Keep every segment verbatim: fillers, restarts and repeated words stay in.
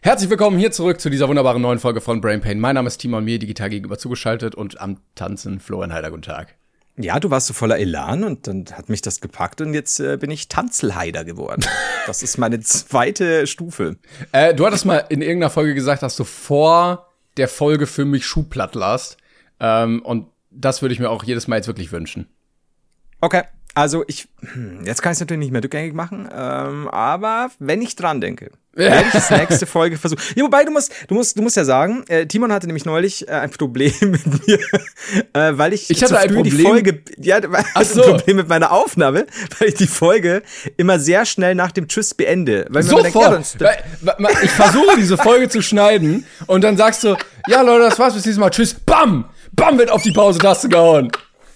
Herzlich willkommen hier zurück zu dieser wunderbaren neuen Folge von Brain Pain. Mein Name ist Timon, mir digital gegenüber zugeschaltet und am Tanzen Florian Heider. Guten Tag. Ja, du warst so voller Elan und dann hat mich das gepackt und jetzt äh, bin ich Tanzelheider geworden. Das ist meine zweite Stufe. Äh, du hattest mal in irgendeiner Folge gesagt, dass du vor der Folge für mich Schuhplatt lasst. Ähm, und das würde ich mir auch jedes Mal jetzt wirklich wünschen. Okay, also ich, jetzt kann ich es natürlich nicht mehr rückgängig machen, ähm, aber wenn ich dran denke, werde ich das nächste Folge versuchen. Ja, wobei, du musst, du musst, du musst ja sagen, äh, Timon hatte nämlich neulich äh, ein Problem mit mir, äh, weil ich, ich hatte ein Problem. die Folge, ja, Ach so. ein Problem mit meiner Aufnahme, weil ich die Folge immer sehr schnell nach dem Tschüss beende. Weil Sofort. Denkt, ja, weil, ich versuche diese Folge zu schneiden und dann sagst du, ja Leute, das war's bis dieses Mal, tschüss, bam, bam wird auf die Pause-Taste gehauen.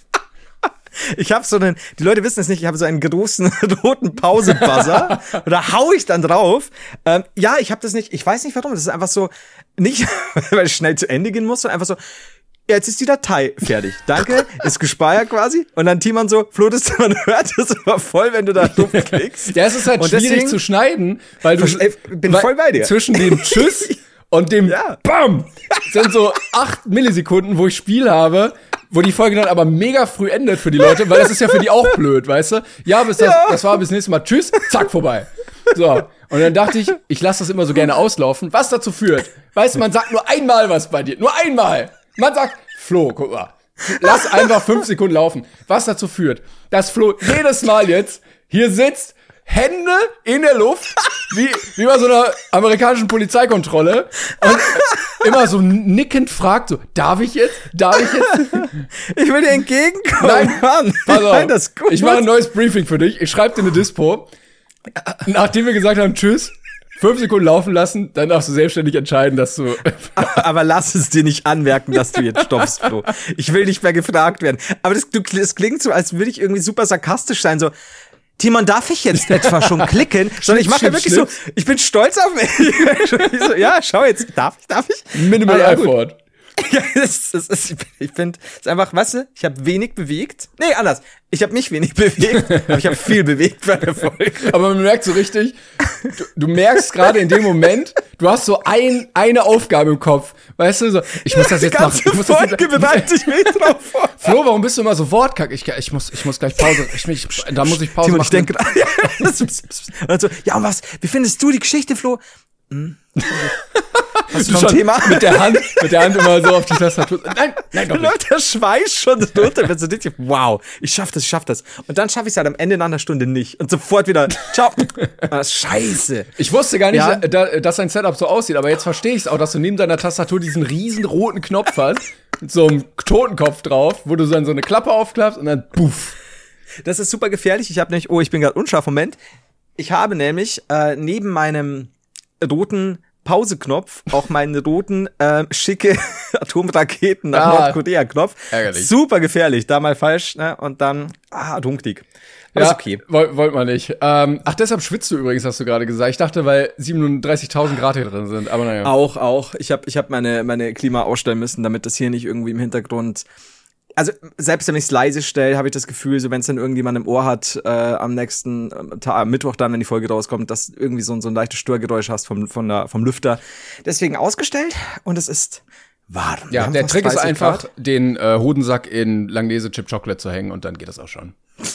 Ich habe so einen, die Leute wissen es nicht, ich habe so einen großen roten Pause-Buzzer und da hau ich dann drauf. Ähm, ja, ich habe das nicht, ich weiß nicht warum, das ist einfach so, nicht, weil es schnell zu Ende gehen muss, sondern einfach so, ja, jetzt ist die Datei fertig. Danke, ist gespeichert quasi. Und dann Timon so, Flo, das man hört das immer voll, wenn du da drauf klickst. Ja, es ist halt und schwierig deswegen, zu schneiden, weil du, ich bin weil, voll bei dir. Zwischen dem Tschüss und dem ja. Bam sind so acht Millisekunden, wo ich Spiel habe, wo die Folge dann aber mega früh endet für die Leute, weil das ist ja für die auch blöd, weißt du? Ja, bis das, ja. das war bis nächstes Mal. Tschüss, zack, vorbei. So. Und dann dachte ich, ich lasse das immer so gerne auslaufen, was dazu führt. Weißt du, man sagt nur einmal was bei dir. Nur einmal. Man sagt, Flo, guck mal. Lass einfach fünf Sekunden laufen. Was dazu führt, dass Flo jedes Mal jetzt hier sitzt, Hände in der Luft, wie, wie bei so einer amerikanischen Polizeikontrolle und immer so nickend fragt so, darf ich jetzt? Darf ich jetzt? Ich will dir entgegenkommen. Nein, Mann. Pass auf, ich mein das gut. Ich mache ein neues Briefing für dich. Ich schreibe dir eine Dispo. Nachdem wir gesagt haben, tschüss, fünf Sekunden laufen lassen, dann darfst du selbstständig entscheiden, dass du... Aber lass es dir nicht anmerken, dass du jetzt stoppst, Flo. Ich will nicht mehr gefragt werden. Aber das, du, das klingt so, als würde ich irgendwie super sarkastisch sein, so... Timon, darf ich jetzt etwa schon klicken? Sondern ich mache ja wirklich so, ich bin stolz auf mich. so, ja, schau jetzt, darf ich, darf ich? Minimal ah, ja, Effort. Ja, das, das ist, ich finde, es ist einfach, weißt du, ich habe wenig bewegt. Nee, anders. Ich habe mich wenig bewegt, aber ich habe viel bewegt bei der Folge. Aber man merkt so richtig, du, du merkst gerade in dem Moment, du hast so ein, eine Aufgabe im Kopf. Weißt du, so, ich muss das jetzt die machen. Ich muss Folge das jetzt, bereite ich mich drauf vor. Flo, warum bist du immer so wortkack? Ich, ich muss, ich muss gleich Pause, ich, ich, da muss ich Pause Timon, machen. Ich denke, also, ja, und was, wie findest du die Geschichte, Flo? Hm? Hast du, du noch ein Thema? Mit der Hand, mit der Hand immer so auf die Tastatur. Nein, nein, doch nicht. Der Schweiß schon runter, wenn du dich, wow, ich schaff das, ich schaff das. Und dann schaffe ich es halt am Ende nach einer Stunde nicht. Und sofort wieder, ciao. Das Scheiße. Ich wusste gar nicht, ja? dass dein Setup so aussieht, aber jetzt verstehe ich es auch, dass du neben deiner Tastatur diesen riesen roten Knopf hast, mit so einem Totenkopf drauf, wo du dann so eine Klappe aufklappst und dann puff. Das ist super gefährlich. Ich habe nämlich, oh, ich bin gerade unscharf, Moment. Ich habe nämlich äh, neben meinem roten Pauseknopf, auch meinen roten, äh, schicke Atomraketen nach ah, Nordkorea-Knopf. Ärgerlich. Super gefährlich, da mal falsch, ne, und dann, ah, Atomkrieg. Aber ja, ist okay. Wollt, wollt man nicht. Ähm, ach, deshalb schwitzt du übrigens, hast du gerade gesagt. Ich dachte, weil siebenunddreißigtausend Grad hier drin sind, aber naja. Auch, auch. Ich habe ich hab meine, meine Klima ausstellen müssen, damit das hier nicht irgendwie im Hintergrund. Also, selbst wenn ich es leise stelle, habe ich das Gefühl, so wenn es dann irgendjemand im Ohr hat, äh, am nächsten Tag, am Mittwoch dann, wenn die Folge rauskommt, dass du irgendwie so, so ein leichtes Störgeräusch hast vom, von der, vom Lüfter. Deswegen ausgestellt und es ist warm. Ja, der Trick ist einfach, Grad. den äh, Hodensack in Langnese Chip Chocolate zu hängen und dann geht das auch schon.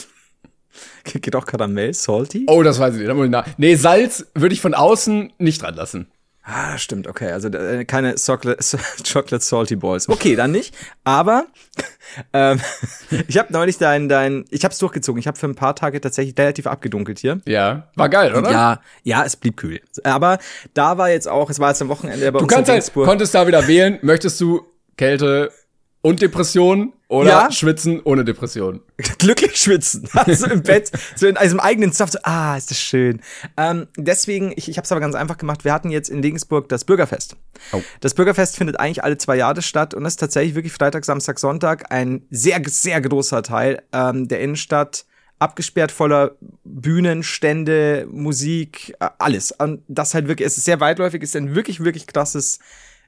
Geht auch Karamell, salty? Oh, das weiß ich nicht. Nee, Salz würde ich von außen nicht dran lassen. Ah, stimmt, okay. Also äh, keine Chocolate, Chocolate Salty Balls. Okay, dann nicht. Aber ähm, ich habe neulich dein, dein, ich habe es durchgezogen. Ich habe für ein paar Tage tatsächlich relativ abgedunkelt hier. Ja, war geil, oder? Ja, ja, es blieb kühl. Aber da war jetzt auch, es war jetzt am Wochenende bei du uns kannst halt, konntest da wieder wählen. Möchtest du Kälte und Depression oder ja? Schwitzen ohne Depression? Glücklich schwitzen. Also im Bett, so in einem eigenen Saft, so, ah, ist das schön. Ähm, deswegen, ich, ich habe es aber ganz einfach gemacht. Wir hatten jetzt in Regensburg das Bürgerfest. Oh. Das Bürgerfest findet eigentlich alle zwei Jahre statt und ist tatsächlich wirklich Freitag, Samstag, Sonntag ein sehr, sehr großer Teil ähm, der Innenstadt. Abgesperrt voller Bühnen, Stände, Musik, alles. Und das halt wirklich, es ist sehr weitläufig, ist ein wirklich, wirklich krasses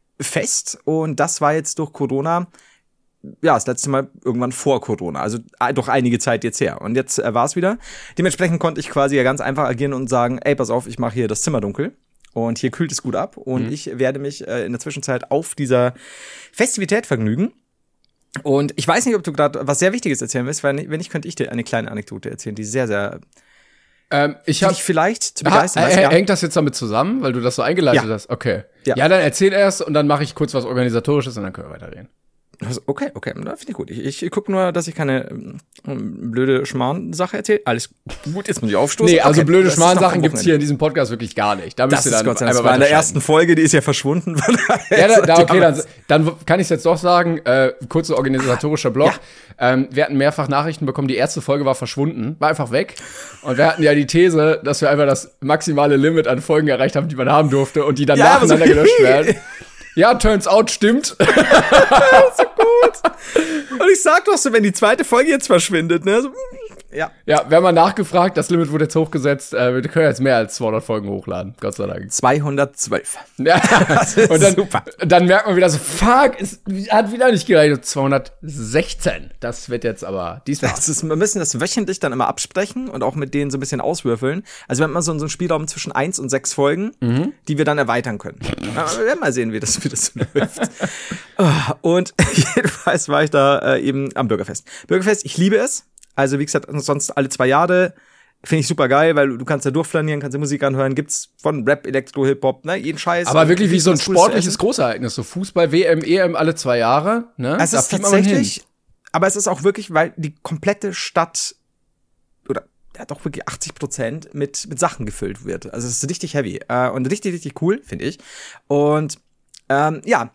Fest. Und das war jetzt durch Corona ja, das letzte Mal irgendwann vor Corona, also doch einige Zeit jetzt her. Und jetzt äh, war es wieder. Dementsprechend konnte ich quasi ja ganz einfach agieren und sagen, ey, pass auf, ich mache hier das Zimmer dunkel. Und hier kühlt es gut ab. Und mhm. ich werde mich äh, in der Zwischenzeit auf dieser Festivität vergnügen. Und ich weiß nicht, ob du gerade was sehr Wichtiges erzählen willst, weil wenn nicht, könnte ich dir eine kleine Anekdote erzählen, die sehr, sehr ähm, ich hab, dich vielleicht zu begeistern. Ha, äh, hängt das jetzt damit zusammen, weil du das so eingeleitet ja. hast? Okay. Ja. ja, dann erzähl erst und dann mache ich kurz was Organisatorisches und dann können wir weiterreden. Also, okay, okay, da finde ich gut. Ich, ich, ich gucke nur, dass ich keine ähm, blöde Schmarrn-Sache erzähle. Alles gut, jetzt muss ich aufstoßen. Nee, also okay, blöde Schmarrn-Sachen gibt's hier in diesem Podcast wirklich gar nicht. Da müsst das ihr dann ist Gott sei Dank. einfach Das war in der ersten Folge, die ist ja verschwunden. ja, da, da, okay, dann, dann kann ich es jetzt doch sagen. Äh, kurzer organisatorischer Block. Ja. Ähm, wir hatten mehrfach Nachrichten bekommen, die erste Folge war verschwunden, war einfach weg. Und wir hatten ja die These, dass wir einfach das maximale Limit an Folgen erreicht haben, die man haben durfte und die dann ja, nacheinander so gelöscht werden. Ja, turns out, stimmt. So gut. Und ich sag doch so, wenn die zweite Folge jetzt verschwindet, ne? So, ja. Ja, wir haben mal nachgefragt, das Limit wurde jetzt hochgesetzt. Äh, wir können jetzt mehr als zweihundert Folgen hochladen, Gott sei Dank. zweihundertzwölf. Ja, das ist und dann, super. Dann merkt man wieder so, fuck, es hat wieder nicht gereicht. zweihundertsechzehn. Das wird jetzt aber diesmal. Das ist, wir müssen das wöchentlich dann immer absprechen und auch mit denen so ein bisschen auswürfeln. Also wir haben immer so, so einen Spielraum zwischen eins und sechs Folgen, mhm. die wir dann erweitern können. Wir werden mal sehen, wie das, wie das läuft. Und jedenfalls war ich da äh, eben am Bürgerfest. Bürgerfest, ich liebe es. Also wie gesagt, sonst alle zwei Jahre finde ich super geil, weil du kannst da durchflanieren, kannst da Musik anhören, gibt's von Rap, Elektro, Hip-Hop, ne, jeden Scheiß. Aber wirklich wie so ein sportliches Großereignis, so Fußball, W M, E M alle zwei Jahre, ne? Es ist tatsächlich, aber es ist auch wirklich, weil die komplette Stadt oder ja doch wirklich achtzig Prozent mit mit Sachen gefüllt wird. Also es ist richtig heavy äh, und richtig, richtig cool, finde ich. Und ähm, ja,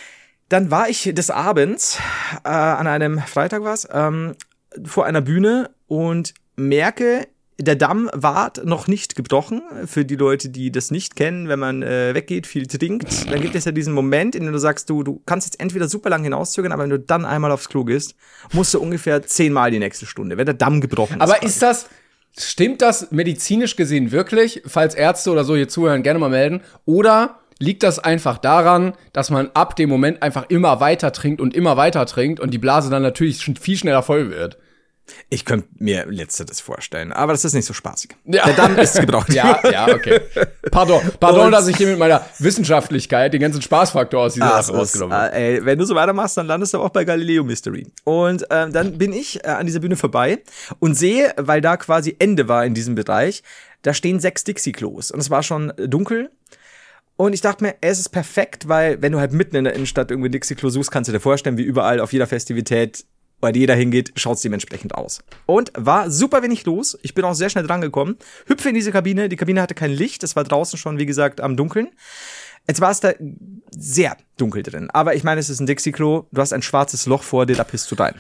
dann war ich des Abends äh, an einem Freitag was, ähm, vor einer Bühne und merke, der Damm ward noch nicht gebrochen. Für die Leute, die das nicht kennen, wenn man äh, weggeht, viel trinkt, dann gibt es ja diesen Moment, in dem du sagst, du du kannst jetzt entweder super lang hinauszögern, aber wenn du dann einmal aufs Klo gehst, musst du ungefähr zehnmal die nächste Stunde, wenn der Damm gebrochen ist. Aber quasi. Ist das, stimmt das medizinisch gesehen wirklich? Falls Ärzte oder so hier zuhören, gerne mal melden. Oder liegt das einfach daran, dass man ab dem Moment einfach immer weiter trinkt und immer weiter trinkt und die Blase dann natürlich schon viel schneller voll wird? Ich könnte mir letzteres vorstellen, aber das ist nicht so spaßig. Ja. Der Damm ist gebraucht. ja, ja, okay. Pardon, pardon, dass ich hier mit meiner Wissenschaftlichkeit den ganzen Spaßfaktor aus dieser Sache rausgenommen habe. Äh, ey, wenn du so weitermachst, dann landest du auch bei Galileo Mystery. Und ähm, dann bin ich äh, an dieser Bühne vorbei und sehe, weil da quasi Ende war in diesem Bereich, da stehen sechs Dixie-Klos und es war schon dunkel. Und ich dachte mir, es ist perfekt, weil wenn du halt mitten in der Innenstadt irgendwie Dixie-Klo suchst, kannst du dir vorstellen, wie überall auf jeder Festivität, weil jeder hingeht, schaut es dementsprechend aus. Und war super wenig los. Ich bin auch sehr schnell dran gekommen. Hüpfe in diese Kabine. Die Kabine hatte kein Licht. Es war draußen schon, wie gesagt, am Dunkeln. Jetzt war es da sehr dunkel drin. Aber ich meine, es ist ein Dixie-Klo. Du hast ein schwarzes Loch vor dir, da pisst du rein.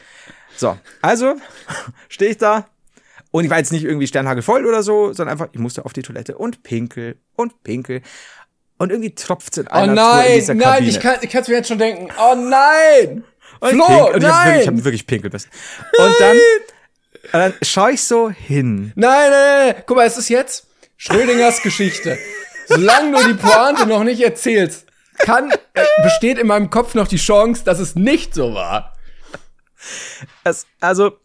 So, also stehe ich da. Und ich war jetzt nicht irgendwie sternhagelvoll oder so, sondern einfach, ich musste auf die Toilette und pinkel und pinkel. Und irgendwie tropft es in einer Oh nein, Tour in dieser nein, Kabine. ich kann ich kann's mir jetzt schon denken. Oh nein! Und Flo, ich, und ich nein! hab wirklich, ich hab wirklich pinkel müssen. Und dann, und dann schaue ich so hin. Nein, nein, nein. Guck mal, es ist jetzt Schrödingers Geschichte. Solange du die Pointe noch nicht erzählst, kann, äh, besteht in meinem Kopf noch die Chance, dass es nicht so war. Es, also,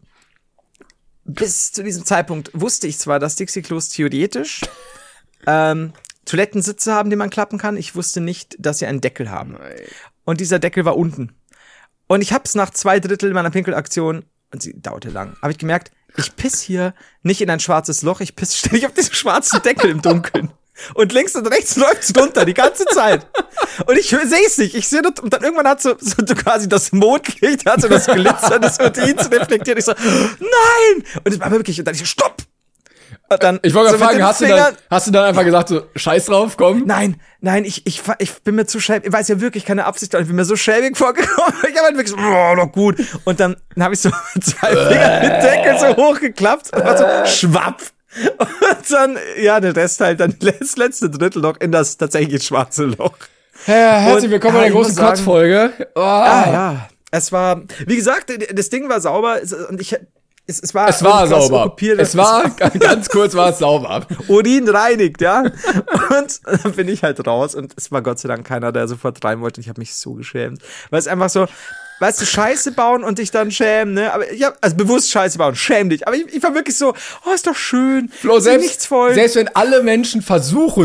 bis zu diesem Zeitpunkt wusste ich zwar, dass Dixie-Klos theoretisch ähm, Toilettensitze haben, die man klappen kann. Ich wusste nicht, dass sie einen Deckel haben. Nein. Und dieser Deckel war unten. Und ich hab's nach zwei Drittel meiner Pinkelaktion, und sie dauerte lang, habe ich gemerkt, ich piss hier nicht in ein schwarzes Loch, ich piss ständig auf diesen schwarzen Deckel im Dunkeln. Und links und rechts läuft's runter, die ganze Zeit. Und ich sehe es nicht. Ich sehe und dann irgendwann hat so, so quasi das Mondlicht, hat so das Glitzer des Urin reflektiert. Ich so, nein! Und es war wirklich, und dann ich so, stopp! Und dann, ich wollte so gerade fragen, hast du, dann, hast du dann einfach gesagt, so, scheiß drauf, komm? Nein, nein, ich, ich, ich bin mir zu schäbig, ich weiß ja wirklich keine Absicht, aber ich bin mir so schäbig vorgekommen. Ich habe halt wirklich so, oh, doch gut. Und dann, dann habe ich so zwei Finger mit Deckel so hochgeklappt und war so, schwapp. Und dann, ja, der Rest halt dann das letzte Drittel noch in das tatsächlich schwarze Loch. Ja, herzlich willkommen bei der großen Kotzfolge. Oh. Ah, ja, es war, wie gesagt, das Ding war sauber und ich, es, es war, es war sauber. Okkupiert. Es war, ganz kurz war es sauber. Urin reinigt, ja. Und dann bin ich halt raus und es war Gott sei Dank keiner, der sofort rein wollte und ich habe mich so geschämt. Weil es einfach so, weißt du, Scheiße bauen und dich dann schämen, ne? Aber ich hab, also bewusst Scheiße bauen, schäm dich. Aber ich, ich war wirklich so, oh, ist doch schön. Flo, selbst, nichts voll. Selbst wenn alle Menschen versuchen,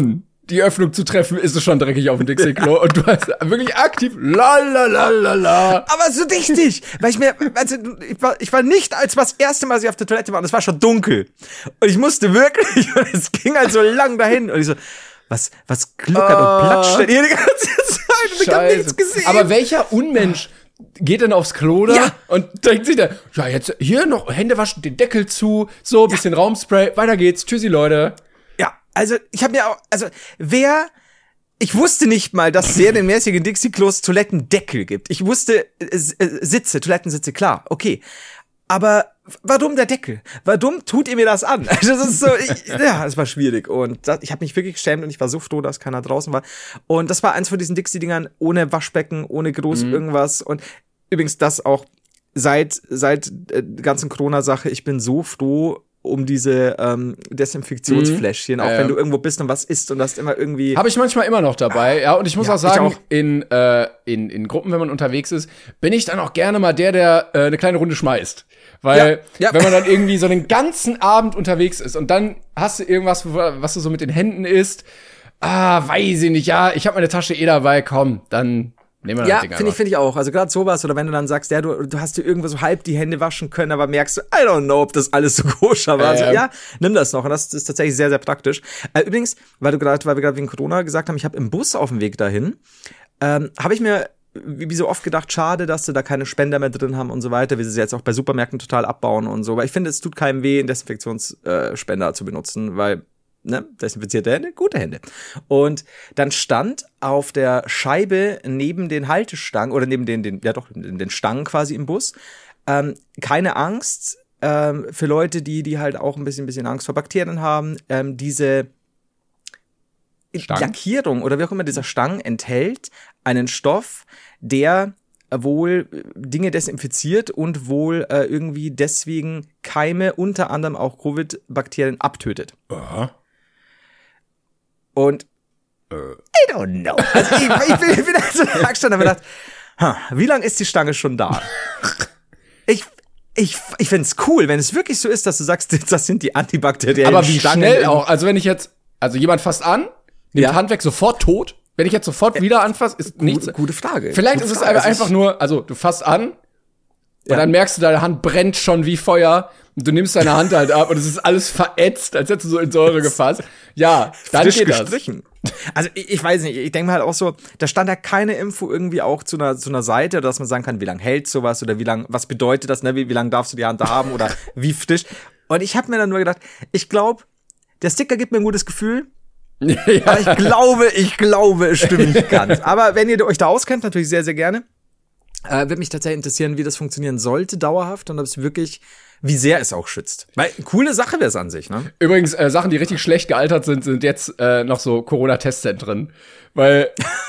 die Öffnung zu treffen, ist es schon dreckig auf dem Dixie-Klo. Und du hast wirklich aktiv la la la la la. Aber so richtig, weil ich mir, also ich war, ich war nicht, als war das erste Mal, als ich auf der Toilette war, und es war schon dunkel. Und ich musste wirklich, und es ging halt so lang dahin. Und ich so, was, was gluckert uh, und platscht denn hier die ganze Zeit? Und ich hab nichts gesehen. Aber welcher Unmensch geht dann aufs Klo da ja. und denkt sich dann, ja, jetzt hier noch Hände waschen, den Deckel zu, so, bisschen ja. Raumspray, weiter geht's, tschüssi, Leute. Ja, also ich habe mir auch, also wer, ich wusste nicht mal, dass es serienmäßig in Dixie-Klos Toilettendeckel gibt. Ich wusste, äh, Sitze, Toilettensitze, klar, okay. Aber warum der Deckel? Warum tut ihr mir das an? Also das ist so, ich, ja, es war schwierig. Und das, ich habe mich wirklich geschämt und ich war so froh, dass keiner draußen war. Und das war eins von diesen Dixie-Dingern ohne Waschbecken, ohne groß mhm. irgendwas. Und übrigens das auch seit seit äh, ganzen Corona-Sache, ich bin so froh um diese ähm, Desinfektionsfläschchen, mhm. auch ja, wenn du irgendwo bist und was isst und hast immer irgendwie... Habe ich manchmal immer noch dabei, ja, und ich muss ja, auch sagen, auch. In, äh, in in Gruppen, wenn man unterwegs ist, bin ich dann auch gerne mal der, der äh, eine kleine Runde schmeißt. Weil, ja, ja. wenn man dann irgendwie so den ganzen Abend unterwegs ist und dann hast du irgendwas, was du so mit den Händen isst, ah, weiß ich nicht, ja, ich habe meine Tasche eh dabei, komm, dann... Ja, finde ich, finde ich auch. Also gerade sowas, oder wenn du dann sagst, ja, du, du hast dir irgendwo so halb die Hände waschen können, aber merkst du, I don't know, ob das alles so koscher war. Ähm. Also, ja, nimm das noch. Und das ist tatsächlich sehr, sehr praktisch. Äh, übrigens, weil du gerade, weil wir gerade wegen Corona gesagt haben, ich habe im Bus auf dem Weg dahin, ähm, habe ich mir wie, wie so oft gedacht, schade, dass sie da keine Spender mehr drin haben und so weiter, wie sie sie jetzt auch bei Supermärkten total abbauen und so. Weil ich finde, es tut keinem weh, einen Desinfektionsspender äh, zu benutzen, weil Ne, desinfizierte Hände, gute Hände. Und dann stand auf der Scheibe neben den Haltestangen oder neben den, den ja doch, den Stangen quasi im Bus, ähm, keine Angst ähm, für Leute, die die halt auch ein bisschen, bisschen Angst vor Bakterien haben. Ähm, diese Stangen? Lackierung oder wie auch immer dieser Stangen enthält einen Stoff, der wohl Dinge desinfiziert und wohl äh, irgendwie deswegen Keime, unter anderem auch Covid-Bakterien, abtötet. Aha. Und äh. I don't know. Also ich, ich bin, ich bin also da gestanden und hab gedacht, huh, wie lange ist die Stange schon da? ich ich ich find's cool, wenn es wirklich so ist, dass du sagst, das sind die antibakteriellen Aber wie Stangen schnell auch. Also wenn ich jetzt, also jemand fasst an, nimmt ja. Hand weg, sofort tot. Wenn ich jetzt sofort wieder anfasse, ist gute, nichts. Gute Frage. Vielleicht gute ist Frage. es einfach nur, also du fasst an und ja. dann merkst du, deine Hand brennt schon wie Feuer und du nimmst deine Hand halt ab und es ist alles verätzt, als hättest du so in Säure gefasst. Ja, dann Frisch geht gestrichen. Das. Also ich, ich weiß nicht, ich denke mir halt auch so, da stand ja keine Info irgendwie auch zu einer zu einer Seite, dass man sagen kann, wie lange hält sowas oder wie lang, was bedeutet das, ne, wie, wie lange darfst du die Hand da haben oder wie frisch. Und ich habe mir dann nur gedacht, ich glaube, der Sticker gibt mir ein gutes Gefühl. Ja. Aber ich glaube, ich glaube, es stimmt nicht ganz. Aber wenn ihr euch da auskennt, natürlich sehr, sehr gerne. Äh, würde mich tatsächlich interessieren, wie das funktionieren sollte, dauerhaft, und ob es wirklich, wie sehr es auch schützt. Weil, coole Sache wäre es an sich, ne? Übrigens, äh, Sachen, die richtig schlecht gealtert sind, sind jetzt äh, noch so Corona-Testzentren. Weil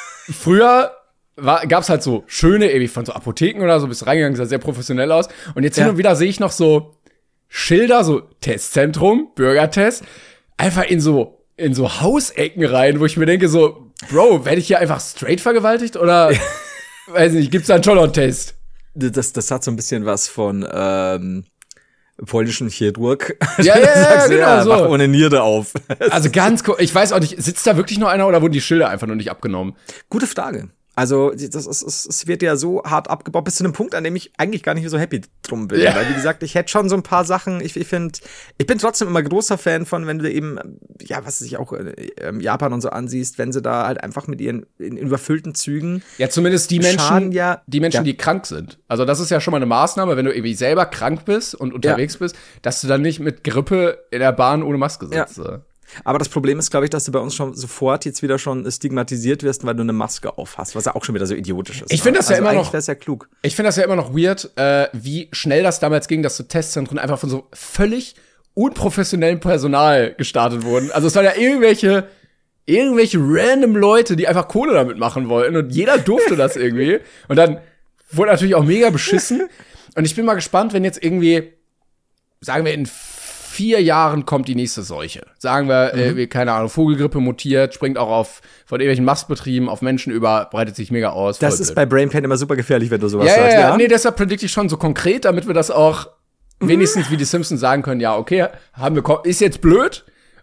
früher war, gab's halt so schöne, ewig von so Apotheken oder so, bist reingegangen, sah sehr professionell aus. Und jetzt hin ja. und wieder sehe ich noch so Schilder, so Testzentrum, Bürgertest, einfach in so in so Hausecken rein, wo ich mir denke so, Bro, werde ich hier einfach straight vergewaltigt oder weiß nicht, gibt's da einen Tollon-Test? Das, das hat so ein bisschen was von ähm, polnischen Chirurg. Ja, ja, ja, genau ja, so. Wach ohne Niere auf. Also ganz cool. Ich weiß auch nicht, sitzt da wirklich noch einer oder wurden die Schilder einfach nur nicht abgenommen? Gute Frage. Also, das ist, es wird ja so hart abgebaut, bis zu einem Punkt, an dem ich eigentlich gar nicht mehr so happy drum bin. Ja. Weil, wie gesagt, ich hätte schon so ein paar Sachen, ich, ich finde, ich bin trotzdem immer großer Fan von, wenn du eben, ja, was sich auch in Japan und so ansiehst, wenn sie da halt einfach mit ihren in, in überfüllten Zügen. Ja, zumindest die Menschen, Schaden, ja, die Menschen, ja. die krank sind. Also, das ist ja schon mal eine Maßnahme, wenn du irgendwie selber krank bist und unterwegs ja. bist, dass du dann nicht mit Grippe in der Bahn ohne Maske sitzt. Ja. Aber das Problem ist, glaube ich, dass du bei uns schon sofort jetzt wieder schon stigmatisiert wirst, weil du eine Maske auf hast, was ja auch schon wieder so idiotisch ist. Ich finde das ja also immer noch. Das ja klug. Ich finde das ja immer noch weird, äh, wie schnell das damals ging, dass so Testzentren einfach von so völlig unprofessionellem Personal gestartet wurden. Also es waren ja irgendwelche irgendwelche random Leute, die einfach Kohle damit machen wollten und jeder durfte das irgendwie. Und dann wurde natürlich auch mega beschissen. Und ich bin mal gespannt, wenn jetzt irgendwie, sagen wir in vier Jahren kommt die nächste Seuche. Sagen wir, mhm. äh, keine Ahnung, Vogelgrippe mutiert, springt auch auf von irgendwelchen Mastbetrieben auf Menschen über, breitet sich mega aus. Das ist bei Brainpan immer super gefährlich, wenn du sowas ja, sagst. Ja, ja, nee, deshalb predikte ich schon so konkret, damit wir das auch mhm. wenigstens wie die Simpsons sagen können, ja, okay, haben wir, ist jetzt blöd,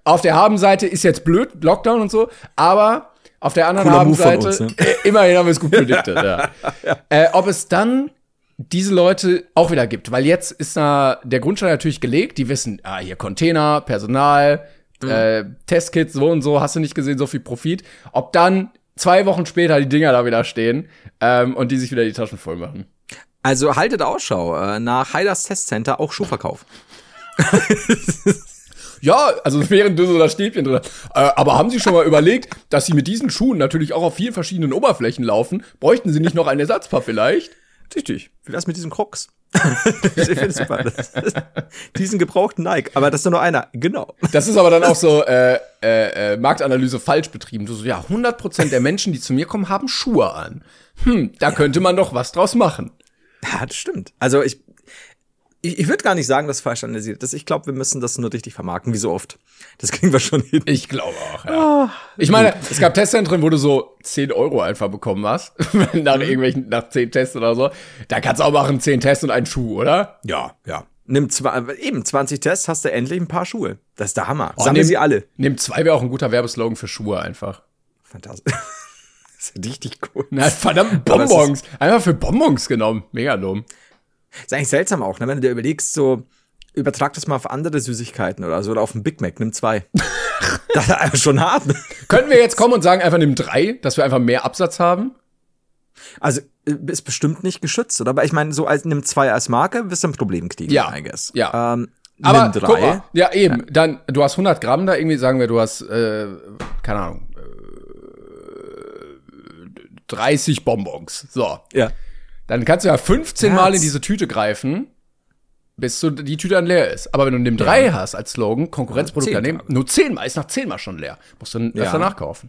auf der Habenseite ist jetzt blöd, Lockdown und so, aber auf der anderen Cooler Move von Habenseite, uns, ne? äh, immerhin haben wir es gut predicted, ja. ja. Äh, ob es dann diese Leute auch wieder gibt, weil jetzt ist da der Grundstein natürlich gelegt, die wissen, ah, hier Container, Personal, mhm. äh, Testkits, so und so, hast du nicht gesehen, so viel Profit. Ob dann zwei Wochen später die Dinger da wieder stehen ähm, und die sich wieder die Taschen voll machen. Also haltet Ausschau äh, nach Haiders Testcenter, auch Schuhverkauf. Ja, also während du so das Stäbchen drin hast. Äh, aber haben Sie schon mal überlegt, dass Sie mit diesen Schuhen natürlich auch auf vielen verschiedenen Oberflächen laufen? Bräuchten Sie nicht noch ein Ersatzpaar vielleicht? Richtig. Wie wär's mit diesem Crocs? Ich finde super. Das ist, diesen gebrauchten Nike. Aber das ist doch nur einer. Genau. Das ist aber dann auch so äh, äh, äh, Marktanalyse falsch betrieben. Du so, ja, hundert Prozent der Menschen, die zu mir kommen, haben Schuhe an. Hm, da ja. könnte man doch was draus machen. Ja, das stimmt. Also ich Ich, ich würde gar nicht sagen, dass falsch analysiert ist. Ich glaube, wir müssen das nur richtig vermarkten, wie so oft. Das kriegen wir schon hin. Ich glaube auch, ja. Oh, ich meine, es gab Testzentren, wo du so zehn Euro einfach bekommen hast. nach mhm. irgendwelchen, nach zehn Tests oder so. Da kannst du auch machen, zehn Tests und einen Schuh, oder? Ja, ja. Nimm zwei, eben zwanzig Tests, hast du endlich ein paar Schuhe. Das ist der Hammer. Oh, Sammel sie alle. Nimm zwei wäre auch ein guter Werbeslogan für Schuhe einfach. Fantastisch. Das ist richtig cool. Na, verdammt, Bonbons. Einfach für Bonbons genommen. Mega dumm. Ist eigentlich seltsam auch, ne? Wenn du dir überlegst, so, übertrag das mal auf andere Süßigkeiten oder so, oder auf einen Big Mac, nimm zwei. Das ist einfach schon hart, ne? Können wir jetzt kommen und sagen, einfach nimm drei, dass wir einfach mehr Absatz haben? Also, ist bestimmt nicht geschützt, oder? Aber ich meine, so als nimm zwei als Marke, wirst du ein Problem kriegen, ja, I guess. Ja, ähm, aber nimm drei. Guck mal, ja, eben, ja. Dann, du hast hundert Gramm da irgendwie, sagen wir, du hast, äh, keine Ahnung, äh, dreißig Bonbons, so. Ja. Dann kannst du ja fünfzehn Mal in diese Tüte greifen, bis du die Tüte dann leer ist. Aber wenn du nimm drei ja. hast als Slogan, Konkurrenzprodukt daneben, nur zehn Mal, ist nach zehn Mal schon leer. Musst du dann öfter ja. nachkaufen.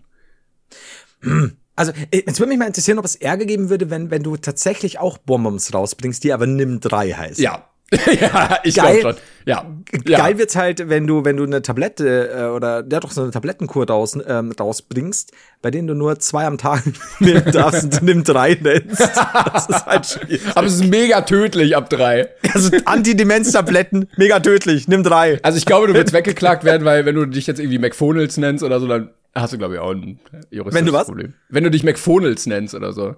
Also, jetzt würde mich mal interessieren, ob es Ärger geben würde, wenn, wenn du tatsächlich auch Bonbons rausbringst, die aber nimm drei heißt. Ja. Ja, ich glaube schon. Ja. ja. Geil wird's halt, wenn du, wenn du eine Tablette äh, oder ja doch so eine Tablettenkur raus, ähm, rausbringst, bei denen du nur zwei am Tag nehmen darfst und nimm drei nennst. Das ist halt schwierig. Aber es ist mega tödlich ab drei. Also Antidemenz-Tabletten, mega tödlich, nimm drei. Also ich glaube, du willst weggeklagt werden, weil wenn du dich jetzt irgendwie McFonals nennst oder so, dann hast du, glaube ich, auch ein juristisches wenn du was? Problem. Wenn du dich McFonals nennst oder so.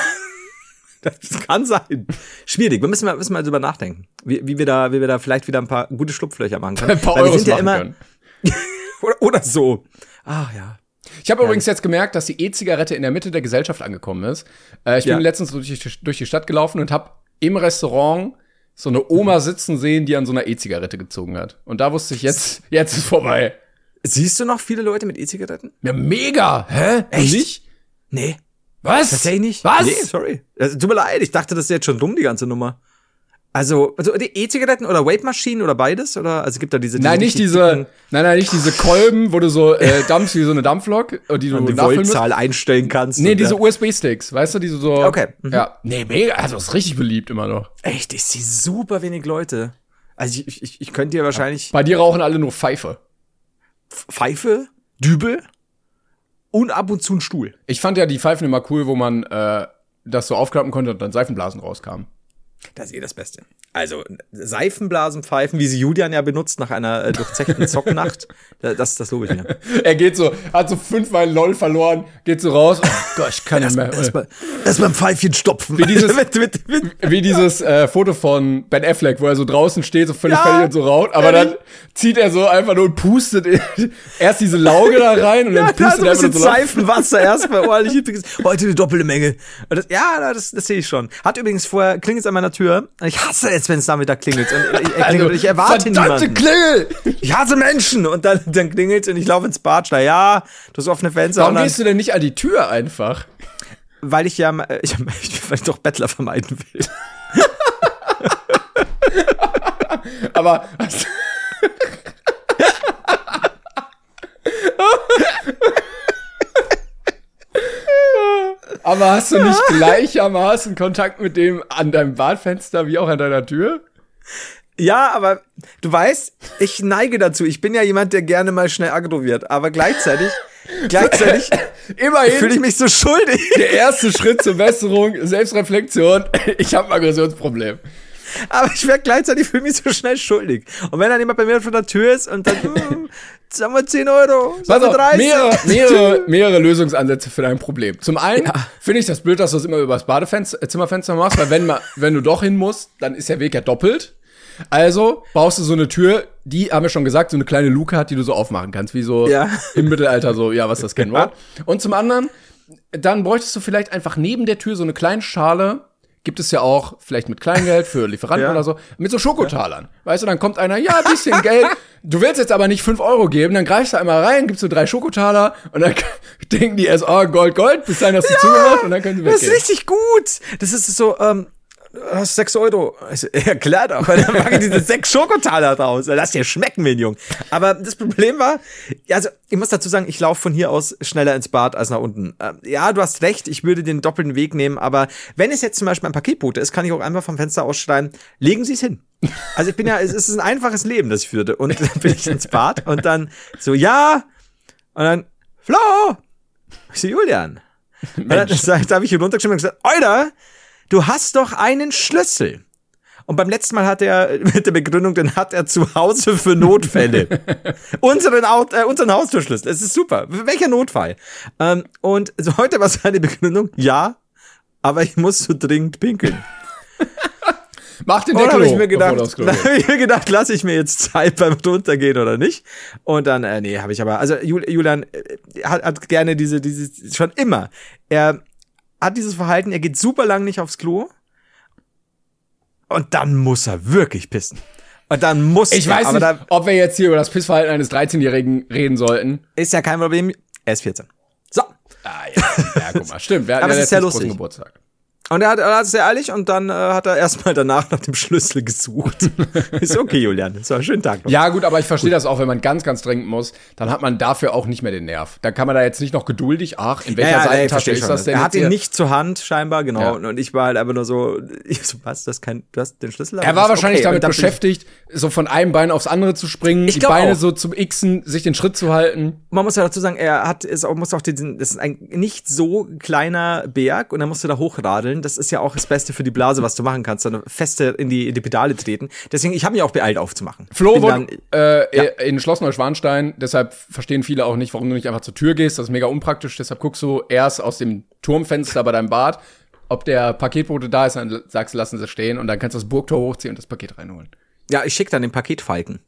Das kann sein. Schwierig. Wir müssen mal, müssen mal drüber nachdenken. Wie, wie wir da, wie wir da vielleicht wieder ein paar gute Schlupflöcher machen können. Ein paar Weil Euros wir sind ja machen immer oder, oder so. Ah, ja. Ich habe ja. übrigens jetzt gemerkt, dass die E-Zigarette in der Mitte der Gesellschaft angekommen ist. Äh, ich bin ja. letztens durch die, durch die Stadt gelaufen und habe im Restaurant so eine Oma sitzen sehen, die an so einer E-Zigarette gezogen hat. Und da wusste ich, jetzt, jetzt ist vorbei. Siehst du noch viele Leute mit E-Zigaretten? Ja, mega. Hä? Echt? Nicht? Nee. Was? Tatsächlich nicht? Was? Nee, sorry. Also, tut mir leid, ich dachte, das ist jetzt schon rum, die ganze Nummer. Also, also die E-Zigaretten oder Vape-Maschinen oder beides? Oder, also gibt da diese, diese Nein, nicht diese, nein, nein, nicht diese Kolben, wo du so äh, dampfst wie so eine Dampflok, die du die Voltzahl einstellen kannst. Nee, diese ja. U S B-Sticks, weißt du, diese so. Okay. Mhm. Ja. Nee, mega, also ist richtig beliebt immer noch. Echt, ich sehe super wenig Leute. Also ich, ich, ich könnte dir wahrscheinlich. Bei dir rauchen alle nur Pfeife. Pfeife? Dübel? Und ab und zu ein Stuhl. Ich fand ja die Pfeifen immer cool, wo man äh, das so aufklappen konnte und dann Seifenblasen rauskamen. Das ist eh das Beste. Also Seifenblasenpfeifen, wie sie Julian ja benutzt nach einer äh, durchzechten Zocknacht, das, das lobe ich mir. Er geht so, hat so fünfmal LOL verloren, geht so raus. Oh Gott, ich kann nicht mehr. Erstmal erst ein Pfeifchen stopfen. Wie dieses, wie dieses äh, Foto von Ben Affleck, wo er so draußen steht, so völlig ja. fertig und so raut, aber dann zieht er so einfach nur und pustet erst diese Lauge da rein und ja, dann pustet er einfach so. Seifenwasser erstmal ordentlich. Heute eine doppelte Menge. Und das, ja, das, das sehe ich schon. Hat übrigens vorher, klingelt es an meiner Tür. Ich hasse es, wenn es damit da klingelt. Und ich, klingelt also, und ich erwarte niemanden. Klingel! Ich hasse Menschen! Und dann, dann klingelt und ich laufe ins Bad. Da, ja, du hast offene Fenster. Warum dann, gehst du denn nicht an die Tür einfach? Weil ich ja, ich, weil ich doch Bettler vermeiden will. Aber hast Aber hast du nicht gleichermaßen Kontakt mit dem an deinem Badfenster wie auch an deiner Tür? Ja, aber du weißt, ich neige dazu. Ich bin ja jemand, der gerne mal schnell aggro wird. Aber gleichzeitig, gleichzeitig immerhin fühle ich mich so schuldig. Der erste Schritt zur Besserung, Selbstreflexion. Ich habe ein Aggressionsproblem. Aber ich werde gleichzeitig für mich so schnell schuldig. Und wenn dann jemand bei mir vor der Tür ist und dann, hm, sagen wir zehn Euro, sagen wir dreißig. Mehrere, mehrere, mehrere Lösungsansätze für dein Problem. Zum einen ja. finde ich das blöd, dass du es immer übers Badezimmerfenster machst, weil wenn, mal, wenn du doch hin musst, dann ist der Weg ja doppelt. Also baust du so eine Tür, die, haben wir schon gesagt, so eine kleine Luke hat, die du so aufmachen kannst, wie so ja. im Mittelalter so, ja, was das kennen wir. Und zum anderen, dann bräuchtest du vielleicht einfach neben der Tür so eine kleine Schale, gibt es ja auch vielleicht mit Kleingeld für Lieferanten ja. oder so, mit so Schokotalern. Ja. Weißt du, dann kommt einer, ja, ein bisschen Geld, du willst jetzt aber nicht fünf Euro geben, dann greifst du einmal rein, gibst du drei Schokotaler und dann denken die erst, oh, Gold, Gold, bis dahin hast du ja, zugemacht und dann können sie weggehen. Das ist richtig gut. Das ist so, ähm, du hast sechs Euro. Also, ja, klar doch. Dann machen diese sechs Schokotaler draus. Lass dir schmecken, mein Junge. Aber das Problem war, also, ich muss dazu sagen, ich laufe von hier aus schneller ins Bad als nach unten. Ja, du hast recht, ich würde den doppelten Weg nehmen, aber wenn es jetzt zum Beispiel ein Paketbote ist, kann ich auch einfach vom Fenster ausschreien, legen Sie es hin. Also, ich bin ja, es ist ein einfaches Leben, das ich führte. Und dann bin ich ins Bad und dann so, ja. Und dann, Flo. Ich so, Julian. Und dann, das, da habe ich hier runtergeschrieben und gesagt, Alter, du hast doch einen Schlüssel. Und beim letzten Mal hat er mit der Begründung, den hat er zu Hause für Notfälle. unseren, äh, unseren Haustürschlüssel. Es ist super. Welcher Notfall? Ähm, und so heute war seine Begründung, ja, aber ich muss so dringend pinkeln. Mach den Deckel hoch. Da habe ich mir gedacht, da hab ich mir gedacht, lasse ich mir jetzt Zeit beim Runtergehen oder nicht? Und dann, äh, nee, habe ich aber, also Julian äh, hat, hat gerne diese, diese, schon immer, er hat dieses Verhalten, er geht super lang nicht aufs Klo und dann muss er wirklich pissen. Und dann muss ich er. Ich weiß nicht, da, ob wir jetzt hier über das Pissverhalten eines dreizehnjährigen reden sollten. Ist ja kein Problem, er ist vierzehn. So. Ah, ja, ja, guck mal, stimmt. Wir hatten aber ja es ist sehr großen lustig. Geburtstag. Und er hat, er hat es sehr ehrlich und dann äh, hat er erstmal danach nach dem Schlüssel gesucht. Ist okay, Julian. Das war ein schöner Tag noch. Ja, gut, aber ich verstehe das auch, wenn man ganz, ganz dringend muss, dann hat man dafür auch nicht mehr den Nerv. Da kann man da jetzt nicht noch geduldig, ach, in welcher ja, ja, Seitentasche ist das denn? Er hat ihn hier? nicht zur Hand, scheinbar, genau. Ja. Und ich war halt einfach nur so, ich so, was, das kein, du hast den Schlüssel? Er war wahrscheinlich okay. damit beschäftigt, so von einem Bein aufs andere zu springen, die Beine auch. so zum Xen, sich den Schritt zu halten. Man muss ja dazu sagen, er hat, ist auch, muss auch diesen, das ist ein nicht so kleiner Berg und er musste da hochradeln. Das ist ja auch das Beste für die Blase, was du machen kannst, sondern feste in die, in die Pedale treten. Deswegen, ich habe mich auch beeilt aufzumachen. Flo wohnt äh, ja. in Schloss Neuschwanstein, deshalb verstehen viele auch nicht, warum du nicht einfach zur Tür gehst. Das ist mega unpraktisch, deshalb guckst du erst aus dem Turmfenster bei deinem Bad, ob der Paketbote da ist, dann sagst du, lassen sie stehen und dann kannst du das Burgtor hochziehen und das Paket reinholen. Ja, ich schicke dann den Paketfalken.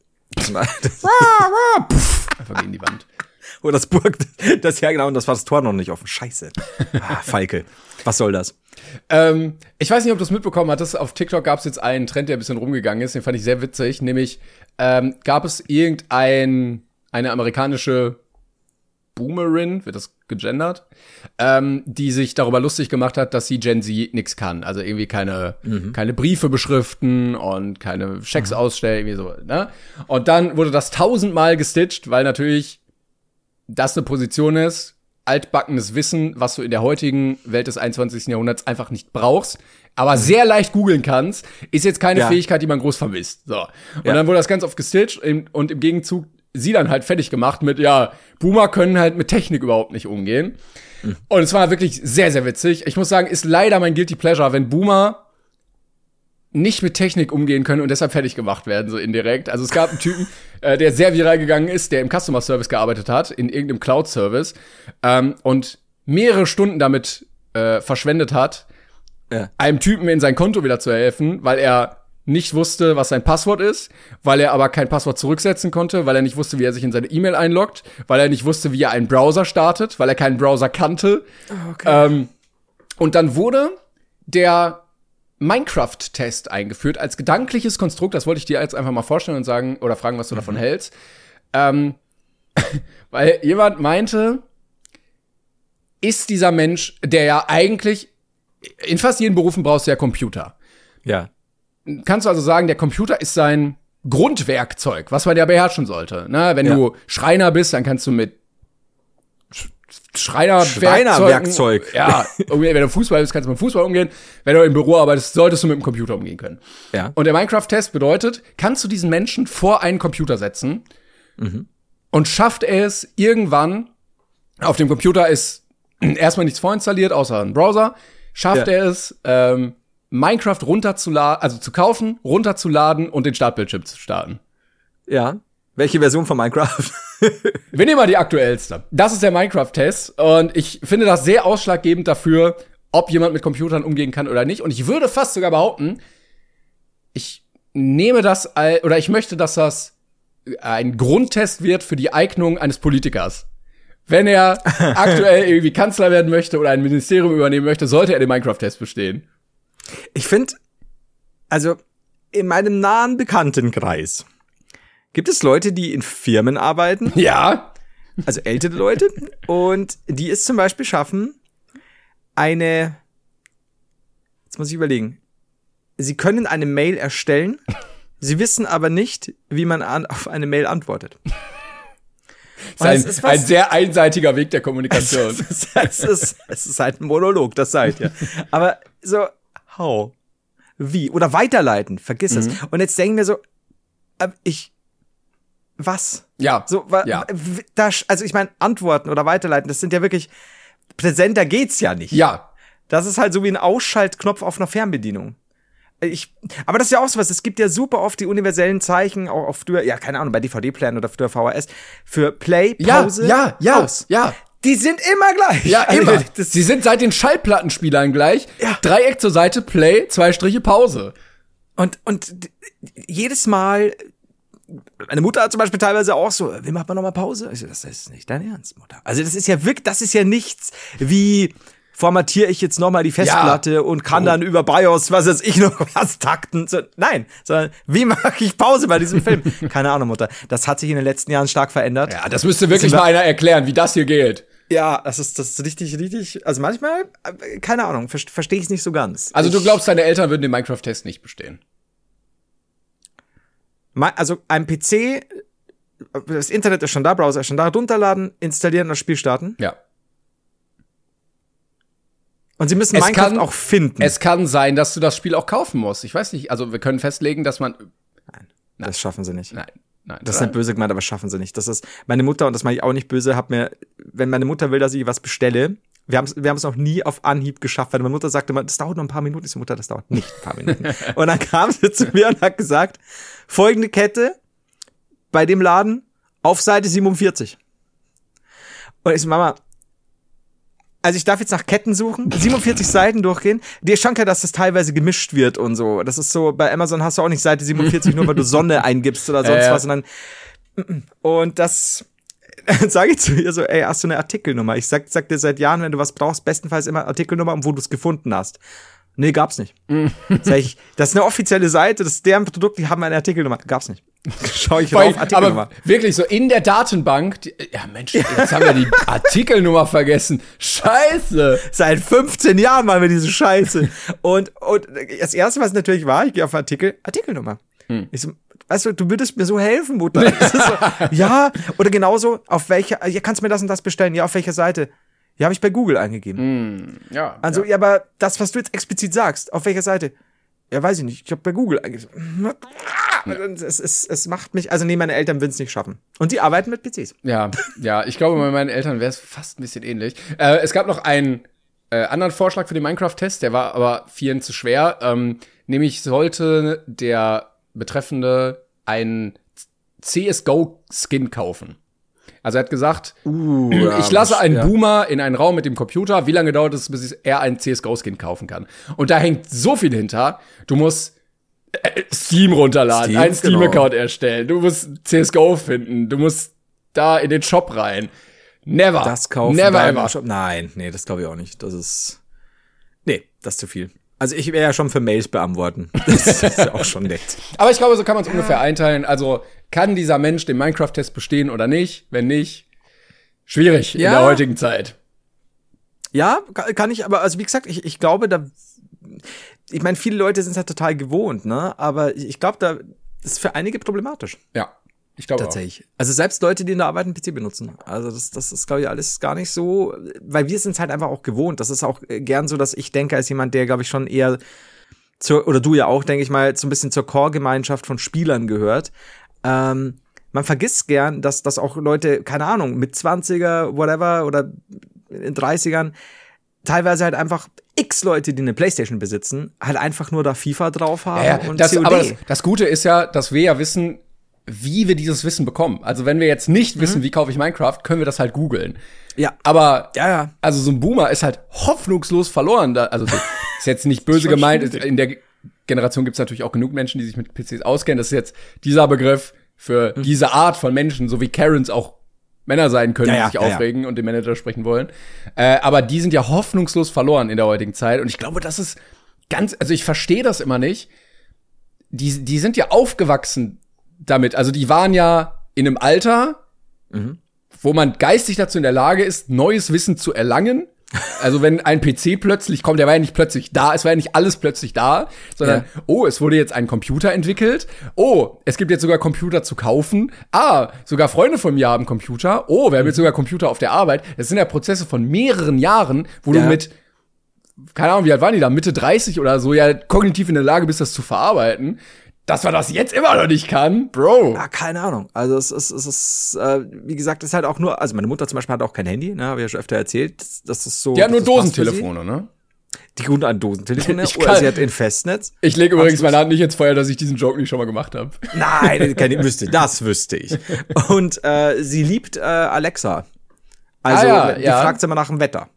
Einfach gegen die Wand. Oder das Burg, das ja genau, und das war das Tor noch nicht offen. Scheiße. Ah, Falke. Was soll das? Ähm, ich weiß nicht, ob du es mitbekommen hattest. Auf TikTok gab es jetzt einen Trend, der ein bisschen rumgegangen ist. Den fand ich sehr witzig. Nämlich ähm, gab es irgendein eine amerikanische Boomerin, wird das gegendert, ähm, die sich darüber lustig gemacht hat, dass sie Gen Z nix kann. Also irgendwie keine mhm. keine Briefe beschriften und keine Schecks mhm. ausstellen, irgendwie so. Ne? Und dann wurde das tausendmal gestitcht, weil natürlich das eine Position ist, altbackenes Wissen, was du in der heutigen Welt des einundzwanzigsten Jahrhunderts einfach nicht brauchst, aber sehr leicht googeln kannst, ist jetzt keine ja. Fähigkeit, die man groß vermisst. So. Und ja. dann wurde das ganz oft gestitcht und im Gegenzug sie dann halt fertig gemacht mit, ja, Boomer können halt mit Technik überhaupt nicht umgehen. Mhm. Und es war wirklich sehr, sehr witzig. Ich muss sagen, ist leider mein Guilty Pleasure, wenn Boomer nicht mit Technik umgehen können und deshalb fertig gemacht werden, so indirekt. Also es gab einen Typen, äh, der sehr viral gegangen ist, der im Customer Service gearbeitet hat, in irgendeinem Cloud-Service, ähm, und mehrere Stunden damit äh, verschwendet hat, ja. einem Typen in sein Konto wieder zu helfen, weil er nicht wusste, was sein Passwort ist, weil er aber kein Passwort zurücksetzen konnte, weil er nicht wusste, wie er sich in seine E-Mail einloggt, weil er nicht wusste, wie er einen Browser startet, weil er keinen Browser kannte. Oh, okay. ähm, und dann wurde der Minecraft-Test eingeführt als gedankliches Konstrukt. Das wollte ich dir jetzt einfach mal vorstellen und sagen oder fragen, was du mhm. davon hältst. Ähm, weil jemand meinte, ist dieser Mensch, der ja eigentlich in fast jedem Berufen brauchst du ja Computer. Ja. Kannst du also sagen, der Computer ist sein Grundwerkzeug, was man ja beherrschen sollte. Na, wenn ja. du Schreiner bist, dann kannst du mit Schreinerwerkzeug. Ja, wenn du Fußball bist, kannst du mit Fußball umgehen. Wenn du im Büro arbeitest, solltest du mit dem Computer umgehen können. Ja. Und der Minecraft-Test bedeutet, kannst du diesen Menschen vor einen Computer setzen mhm. und schafft er es irgendwann, auf dem Computer ist erstmal nichts vorinstalliert, außer ein Browser, schafft ja. er es, ähm, Minecraft runterzuladen, also zu kaufen, runterzuladen und den Startbildschirm zu starten. Ja. Welche Version von Minecraft? Wir nehmen mal die aktuellste. Das ist der Minecraft-Test und ich finde das sehr ausschlaggebend dafür, ob jemand mit Computern umgehen kann oder nicht. Und ich würde fast sogar behaupten, ich nehme das, all, oder ich möchte, dass das ein Grundtest wird für die Eignung eines Politikers. Wenn er aktuell irgendwie Kanzler werden möchte oder ein Ministerium übernehmen möchte, sollte er den Minecraft-Test bestehen. Ich finde, also in meinem nahen Bekanntenkreis gibt es Leute, die in Firmen arbeiten. Ja. Also ältere Leute. Und die es zum Beispiel schaffen, eine, jetzt muss ich überlegen, sie können eine Mail erstellen, sie wissen aber nicht, wie man an, auf eine Mail antwortet. Das ist, ein, ist ein sehr einseitiger Weg der Kommunikation. Es ist, es ist, es ist halt ein Monolog, das seid ihr. Aber so, how? Wie? Oder weiterleiten, vergiss mhm. es. Und jetzt denken wir so, ich, was? Ja. So, wa, ja. Das, also ich meine, Antworten oder weiterleiten, das sind ja wirklich, präsenter geht's ja nicht. Ja. Das ist halt so wie ein Ausschaltknopf auf einer Fernbedienung. Ich, aber das ist ja auch so was, es gibt ja super oft die universellen Zeichen, auch auf früher, ja, keine Ahnung, bei D V D-Playern oder früher V H S, für Play, Pause, ja, ja, ja, aus. Ja. Die sind immer gleich. Ja, also, immer. Sie sind seit den Schallplattenspielern gleich. Ja. Dreieck zur Seite, Play, zwei Striche, Pause. Und, und jedes Mal, meine Mutter hat zum Beispiel teilweise auch so, wie macht man nochmal Pause? Ich so, das ist nicht dein Ernst, Mutter. Also das ist ja wirklich, das ist ja nichts wie, formatiere ich jetzt nochmal die Festplatte ja. und kann oh. dann über BIOS, was weiß ich noch, was takten. So, nein, sondern wie mache ich Pause bei diesem Film? Keine Ahnung, Mutter. Das hat sich in den letzten Jahren stark verändert. Ja, das müsste wirklich mal einer erklären, wie das hier geht. Ja, das ist, das ist richtig, richtig, also manchmal, keine Ahnung, verstehe ich es nicht so ganz. Also ich, du glaubst, deine Eltern würden den Minecraft-Test nicht bestehen? Also ein P C, das Internet ist schon da, Browser ist schon da, runterladen, installieren und das Spiel starten. Ja. Und sie müssen es Minecraft kann, auch finden. Es kann sein, dass du das Spiel auch kaufen musst. Ich weiß nicht, also wir können festlegen, dass man... Nein, nein. Das schaffen sie nicht. Nein, nein. Das ist nicht böse gemeint, aber schaffen sie nicht. Das ist, meine Mutter, und das meine ich auch nicht böse, hat mir, wenn meine Mutter will, dass ich was bestelle, wir haben es wir haben es noch nie auf Anhieb geschafft, weil meine Mutter sagte immer, das dauert noch ein paar Minuten. Ich so, Mutter, das dauert nicht ein paar Minuten. Und dann kam sie zu mir und hat gesagt, folgende Kette bei dem Laden auf Seite siebenundvierzig. Und ich so, Mama, also ich darf jetzt nach Ketten suchen, siebenundvierzig Seiten durchgehen. Dir ist schon klar, dass das teilweise gemischt wird und so. Das ist so, bei Amazon hast du auch nicht Seite siebenundvierzig, nur weil du Sonne eingibst oder sonst äh, was. Und dann, und das, dann sage ich zu ihr so, ey, hast du eine Artikelnummer? Ich sag, sag dir seit Jahren, wenn du was brauchst, bestenfalls immer Artikelnummer, wo du es gefunden hast. Nee, gab's nicht. Sag ich, das ist eine offizielle Seite, das ist deren Produkt, die haben eine Artikelnummer. Gab's nicht. Schau ich drauf, Artikelnummer. Aber wirklich so in der Datenbank, die, ja Mensch, jetzt haben wir die Artikelnummer vergessen. Scheiße. Seit fünfzehn Jahren machen wir diese Scheiße. Und, und das Erste, was natürlich war, ich gehe auf Artikel, Artikelnummer. Hm. Ich so, weißt du, du würdest mir so helfen, Mutter. Das ist so, ja, oder genauso, auf welcher, ja, kannst du mir das und das bestellen? Ja, auf welcher Seite? Ja, habe ich bei Google eingegeben. Mm, ja. Also, ja. ja, aber das, was du jetzt explizit sagst, auf welcher Seite? Ja, weiß ich nicht. Ich habe bei Google eingegeben. Ja. Es, es, es macht mich, also nee, meine Eltern würden es nicht schaffen. Und die arbeiten mit P Cs. Ja, ja, ich glaube, bei meinen Eltern wäre es fast ein bisschen ähnlich. Äh, es gab noch einen äh, anderen Vorschlag für den Minecraft-Test, der war aber vielen zu schwer. Ähm, nämlich sollte der Betreffende einen C S G O-Skin kaufen. Also er hat gesagt, uh, ja, ich lasse einen ja. Boomer in einen Raum mit dem Computer. Wie lange dauert es, bis er einen C S G O-Skin kaufen kann? Und da hängt so viel hinter. Du musst äh, Steam runterladen, Steam, einen Steam-Account genau. erstellen. Du musst C S G O finden. Du musst da in den Shop rein. Never. Das kaufen. Never ever. Shop. Nein, nee, das glaube ich auch nicht. Das ist, nee, das ist zu viel. Also ich wäre ja schon für Mails beantworten. Das ist ja auch schon nett. Aber ich glaube, so kann man es ungefähr einteilen. Also kann dieser Mensch den Minecraft-Test bestehen oder nicht? Wenn nicht, schwierig ja. in der heutigen Zeit. Ja, kann ich, aber also wie gesagt, ich, ich glaube, da, ich meine, viele Leute sind es halt total gewohnt, ne? Aber ich glaube, da ist für einige problematisch. Ja, ich glaube tatsächlich. Auch. Also selbst Leute, die in der Arbeit einen P C benutzen. Also das, das ist, glaube ich, alles gar nicht so, weil wir sind es halt einfach auch gewohnt. Das ist auch gern so, dass ich denke, als jemand, der, glaube ich, schon eher zur, oder du ja auch, denke ich mal, so ein bisschen zur Core-Gemeinschaft von Spielern gehört. Ähm, man vergisst gern, dass, dass auch Leute, keine Ahnung, mit zwanziger, whatever, oder in dreißigern teilweise halt einfach x Leute, die eine Playstation besitzen, halt einfach nur da FIFA drauf haben ja, ja, und das, C O D. Aber das, das Gute ist ja, dass wir ja wissen, wie wir dieses Wissen bekommen. Also wenn wir jetzt nicht mhm. wissen, wie kaufe ich Minecraft, können wir das halt googeln. Ja. Aber, ja, ja. also so ein Boomer ist halt hoffnungslos verloren. Da, also ist jetzt nicht böse gemeint. Schwierig. In der Generation gibt es natürlich auch genug Menschen, die sich mit P Cs auskennen. Das ist jetzt dieser Begriff für mhm. diese Art von Menschen, so wie Karens auch Männer sein können, ja, ja, die sich ja, aufregen ja. und den Manager sprechen wollen. Äh, aber die sind ja hoffnungslos verloren in der heutigen Zeit. Und ich glaube, das ist ganz, also ich verstehe das immer nicht. Die, die sind ja aufgewachsen damit. Also die waren ja in einem Alter, mhm. wo man geistig dazu in der Lage ist, neues Wissen zu erlangen. Also wenn ein P C plötzlich kommt, der war ja nicht plötzlich da, es war ja nicht alles plötzlich da, sondern, ja. oh, es wurde jetzt ein Computer entwickelt, oh, es gibt jetzt sogar Computer zu kaufen, ah, sogar Freunde von mir haben Computer, oh, wir haben jetzt sogar Computer auf der Arbeit. Das sind ja Prozesse von mehreren Jahren, wo ja. du mit, keine Ahnung, wie alt waren die da, Mitte dreißig oder so, ja, kognitiv in der Lage bist, das zu verarbeiten. Dass man das jetzt immer noch nicht kann, Bro. Ja, keine Ahnung. Also es ist, es ist, äh, wie gesagt, es ist halt auch nur, also meine Mutter zum Beispiel hat auch kein Handy, ne, habe ich ja schon öfter erzählt. Das ist so. Die hat nur Dosentelefone, ne? Die guten an Dosentelefone. Oder sie hat ein Festnetz. Ich lege übrigens meine Hand nicht ins Feuer, dass ich diesen Joke nicht schon mal gemacht habe. Nein, das wüsste, das wüsste ich. Und äh, sie liebt äh, Alexa. Also ah, ja, die ja. fragt sie immer nach dem Wetter.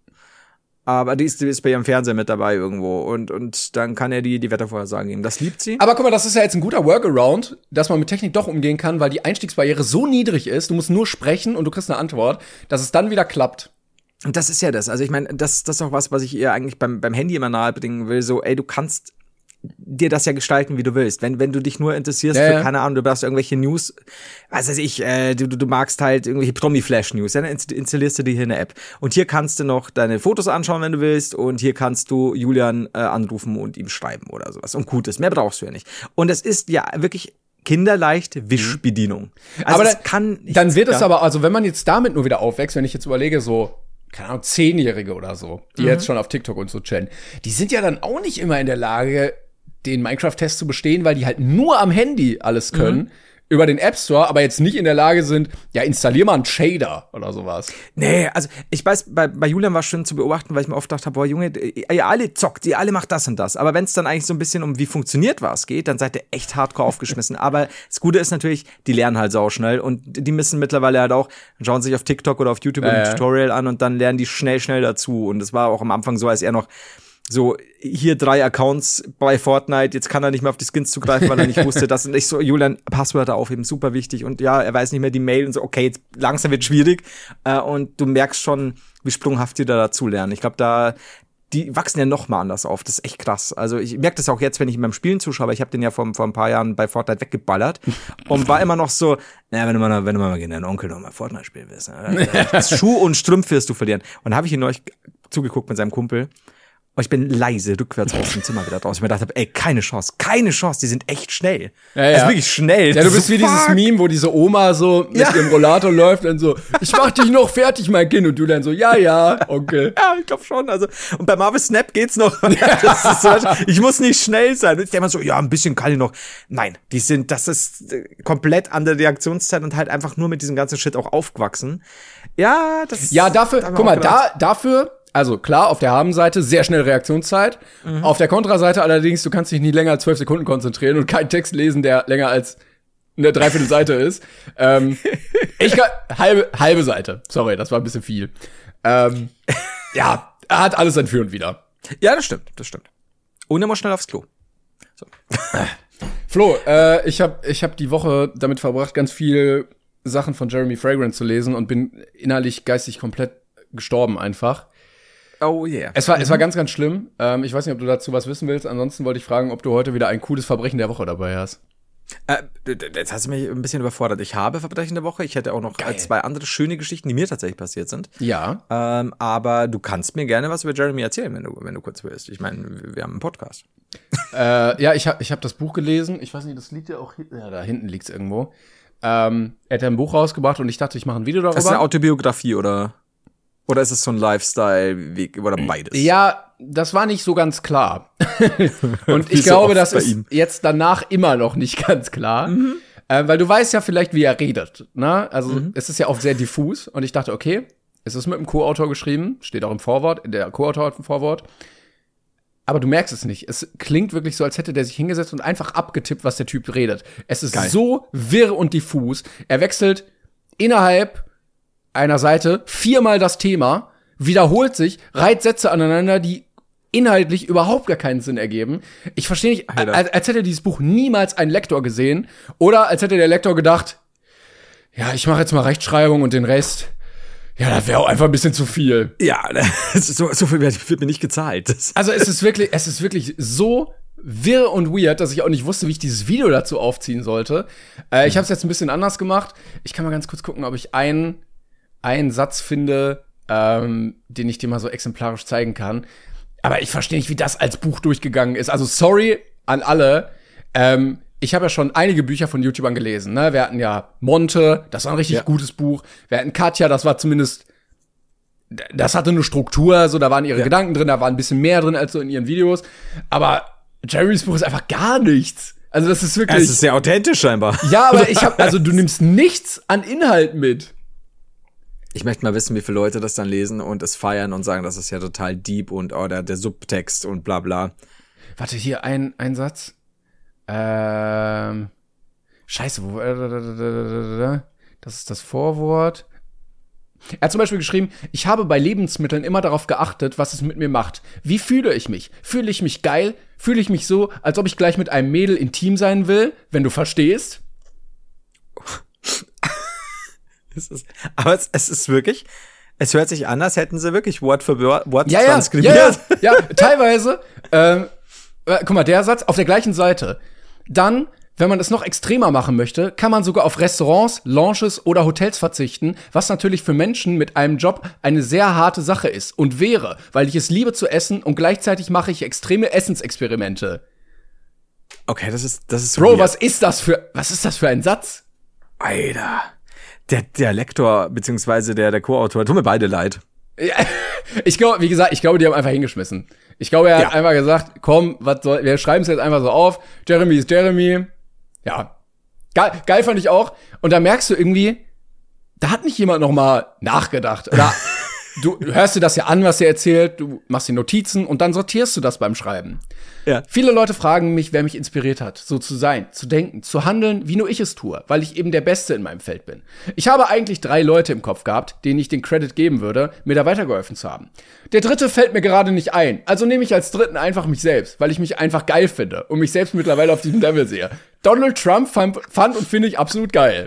Aber die ist, die ist bei ihrem Fernseher mit dabei irgendwo. Und, und dann kann er die, die Wettervorhersagen geben. Das liebt sie. Aber guck mal, das ist ja jetzt ein guter Workaround, dass man mit Technik doch umgehen kann, weil die Einstiegsbarriere so niedrig ist, du musst nur sprechen und du kriegst eine Antwort, dass es dann wieder klappt. Und das ist ja das. Also ich meine, das, das ist auch was, was ich ihr eigentlich beim, beim Handy immer nahebringen will. So, ey, du kannst dir das ja gestalten, wie du willst. Wenn, wenn du dich nur interessierst ja, für, ja. keine Ahnung, du brauchst irgendwelche News, was weiß ich, äh, du, du magst halt irgendwelche Promi-Flash-News, dann installierst du dir hier eine App. Und hier kannst du noch deine Fotos anschauen, wenn du willst, und hier kannst du Julian äh, anrufen und ihm schreiben oder sowas. Und gut ist, mehr brauchst du ja nicht. Und es ist ja wirklich kinderleichte Wischbedienung. Also aber es dann, kann nicht, dann wird es ja. aber, also wenn man jetzt damit nur wieder aufwächst, wenn ich jetzt überlege, so keine Ahnung, Zehnjährige oder so, die mhm. jetzt schon auf TikTok und so chillen, die sind ja dann auch nicht immer in der Lage, den Minecraft-Test zu bestehen, weil die halt nur am Handy alles können, mhm. über den App Store, aber jetzt nicht in der Lage sind, ja, installier mal einen Shader oder sowas. Nee, also ich weiß, bei, bei Julian war es schön zu beobachten, weil ich mir oft dachte, boah, Junge, ihr alle zockt, ihr alle macht das und das. Aber wenn es dann eigentlich so ein bisschen um wie funktioniert was geht, dann seid ihr echt hardcore aufgeschmissen. Aber das Gute ist natürlich, die lernen halt sauschnell und die müssen mittlerweile halt auch, schauen sich auf TikTok oder auf YouTube äh, ein Tutorial an und dann lernen die schnell, schnell dazu. Und es war auch am Anfang so, als er noch so, hier drei Accounts bei Fortnite, jetzt kann er nicht mehr auf die Skins zugreifen, weil er nicht wusste, das und ich so, Julian, Passwörter aufheben, super wichtig und ja, er weiß nicht mehr die Mail und so, okay, jetzt langsam wird schwierig äh, und du merkst schon, wie sprunghaft die da dazu lernen. Ich glaube, da, die wachsen ja noch mal anders auf, das ist echt krass. Also ich merke das auch jetzt, wenn ich beim Spielen zuschaue, ich habe den ja vor, vor ein paar Jahren bei Fortnite weggeballert und war immer noch so, naja, wenn du mal, wenn du mal gegen deinen Onkel noch mal Fortnite spielen willst, ne, Schuh und Strümpfe wirst du verlieren. Und da habe ich ihn neulich zugeguckt mit seinem Kumpel. Und ich bin leise rückwärts aus dem Zimmer wieder draus. Ich mir gedacht habe, ey, keine Chance, keine Chance, die sind echt schnell. Ja, ja. Also wirklich schnell. Ja, du bist so, wie fuck. Dieses Meme, wo diese Oma so mit ja. ihrem Rollator läuft und so, ich mach dich noch fertig, mein Kind. Und du dann so, ja, ja, okay. Ja, ich glaube schon. Also, und bei Marvel Snap geht's noch. Das ist so, ich muss nicht schnell sein. Und ich denke mal so, ja, ein bisschen kann ich noch. Nein, die sind, das ist komplett andere Reaktionszeit und halt einfach nur mit diesem ganzen Shit auch aufgewachsen. Ja, das Ja, dafür, guck mal, da, dafür, also klar, auf der Habenseite sehr schnell Reaktionszeit. Mhm. Auf der Kontraseite allerdings, du kannst dich nie länger als zwölf Sekunden konzentrieren und keinen Text lesen, der länger als eine Dreiviertelseite ist. Ähm, ich kann, halbe, halbe Seite. Sorry, das war ein bisschen viel. Ähm, ja, er hat alles sein Für und Wider. Ja, das stimmt, das stimmt. Und immer schnell aufs Klo. So. Flo, äh, ich habe ich hab die Woche damit verbracht, ganz viel Sachen von Jeremy Fragrance zu lesen und bin innerlich geistig komplett gestorben einfach. Oh yeah. Es war, mhm. es war ganz, ganz schlimm. Ähm, ich weiß nicht, ob du dazu was wissen willst. Ansonsten wollte ich fragen, ob du heute wieder ein cooles Verbrechen der Woche dabei hast. Äh, jetzt hast du mich ein bisschen überfordert. Ich habe Verbrechen der Woche. Ich hätte auch noch Geil. zwei andere schöne Geschichten, die mir tatsächlich passiert sind. Ja. Ähm, aber du kannst mir gerne was über Jeremy erzählen, wenn du, wenn du kurz willst. Ich meine, wir haben einen Podcast. äh, ja, ich habe ich hab das Buch gelesen. Ich weiß nicht, das liegt ja auch hinten. Ja, da hinten liegt's irgendwo. Ähm, er hat ein Buch rausgebracht und ich dachte, ich mache ein Video darüber. Das ist eine Autobiografie, oder? Oder ist es so ein Lifestyle-Weg oder beides? Ja, das war nicht so ganz klar. Und ich glaube, das ist ihm. jetzt danach immer noch nicht ganz klar. Mhm. Äh, weil du weißt ja vielleicht, wie er redet. Ne? Also mhm. es ist ja oft sehr diffus. Und ich dachte, okay, Es ist mit einem Co-Autor geschrieben, steht auch im Vorwort, der Co-Autor hat ein Vorwort. Aber du merkst es nicht. Es klingt wirklich so, als hätte der sich hingesetzt und einfach abgetippt, was der Typ redet. Es ist Geil. so wirr und diffus. Er wechselt innerhalb einer Seite viermal das Thema, wiederholt sich, reiht Sätze aneinander, die inhaltlich überhaupt gar keinen Sinn ergeben. Ich verstehe nicht, als, als hätte dieses Buch niemals ein Lektor gesehen oder als hätte der Lektor gedacht, ja, ich mache jetzt mal Rechtschreibung und den Rest, ja, das wäre auch einfach ein bisschen zu viel. Ja, so, so viel wird mir nicht gezahlt. Also es ist wirklich, es ist wirklich so wirr und weird, dass ich auch nicht wusste, wie ich dieses Video dazu aufziehen sollte. Äh, ich habe es jetzt ein bisschen anders gemacht. Ich kann mal ganz kurz gucken, ob ich einen, einen Satz finde, ähm, den ich dir mal so exemplarisch zeigen kann. Aber ich verstehe nicht, wie das als Buch durchgegangen ist. Also sorry an alle. Ähm, ich habe ja schon einige Bücher von YouTubern gelesen. Ne? Wir hatten ja Monte, das war ein richtig ja. gutes Buch. Wir hatten Katja, das war zumindest, das hatte eine Struktur, so da waren ihre ja. Gedanken drin, da war ein bisschen mehr drin als so in ihren Videos. Aber Jeremys Buch ist einfach gar nichts. Also das ist wirklich. Es ist sehr authentisch scheinbar. Ja, aber ich habe, also du nimmst nichts an Inhalt mit. Ich möchte mal wissen, wie viele Leute das dann lesen und es feiern und sagen, das ist ja total deep und oh, der, der Subtext und bla bla. Warte, hier ein, ein Satz. Ähm, Scheiße, wo, das ist das Vorwort. Er hat zum Beispiel geschrieben, ich habe bei Lebensmitteln immer darauf geachtet, was es mit mir macht. Wie fühle ich mich? Fühle ich mich geil? Fühle ich mich so, als ob ich gleich mit einem Mädel intim sein will, wenn du verstehst? es ist, aber es, es ist wirklich, es hört sich an, als hätten sie wirklich Wort für Wort, Wort ja, transkribiert. Ja, ja, ja, teilweise. ähm, äh, guck mal, der Satz auf der gleichen Seite. Dann, wenn man es noch extremer machen möchte, kann man sogar auf Restaurants, Lounges oder Hotels verzichten, was natürlich für Menschen mit einem Job eine sehr harte Sache ist und wäre, weil ich es liebe zu essen und gleichzeitig mache ich extreme Essensexperimente. Okay, das ist, das ist Bro, weird. was ist das für, was ist das für ein Satz? Alter. Der, der Lektor, beziehungsweise der, der Co-Autor, tut mir beide leid. Ja, ich glaube, wie gesagt, ich glaube, die haben einfach hingeschmissen. Ich glaube, er hat ja. einfach gesagt, komm, was soll, wir schreiben es jetzt einfach so auf. Jeremy ist Jeremy. Ja. Geil, geil fand ich auch. Und da merkst du irgendwie, da hat nicht jemand noch mal nachgedacht. Oder du hörst dir das ja an, was er erzählt, du machst die Notizen und dann sortierst du das beim Schreiben. Ja. Viele Leute fragen mich, wer mich inspiriert hat, so zu sein, zu denken, zu handeln, wie nur ich es tue, weil ich eben der Beste in meinem Feld bin. Ich habe eigentlich drei Leute im Kopf gehabt, denen ich den Credit geben würde, mir da weitergeholfen zu haben. Der dritte fällt mir gerade nicht ein, also nehme ich als dritten einfach mich selbst, weil ich mich einfach geil finde und mich selbst mittlerweile auf diesem Level sehe. Donald Trump fand, fand und finde ich absolut geil.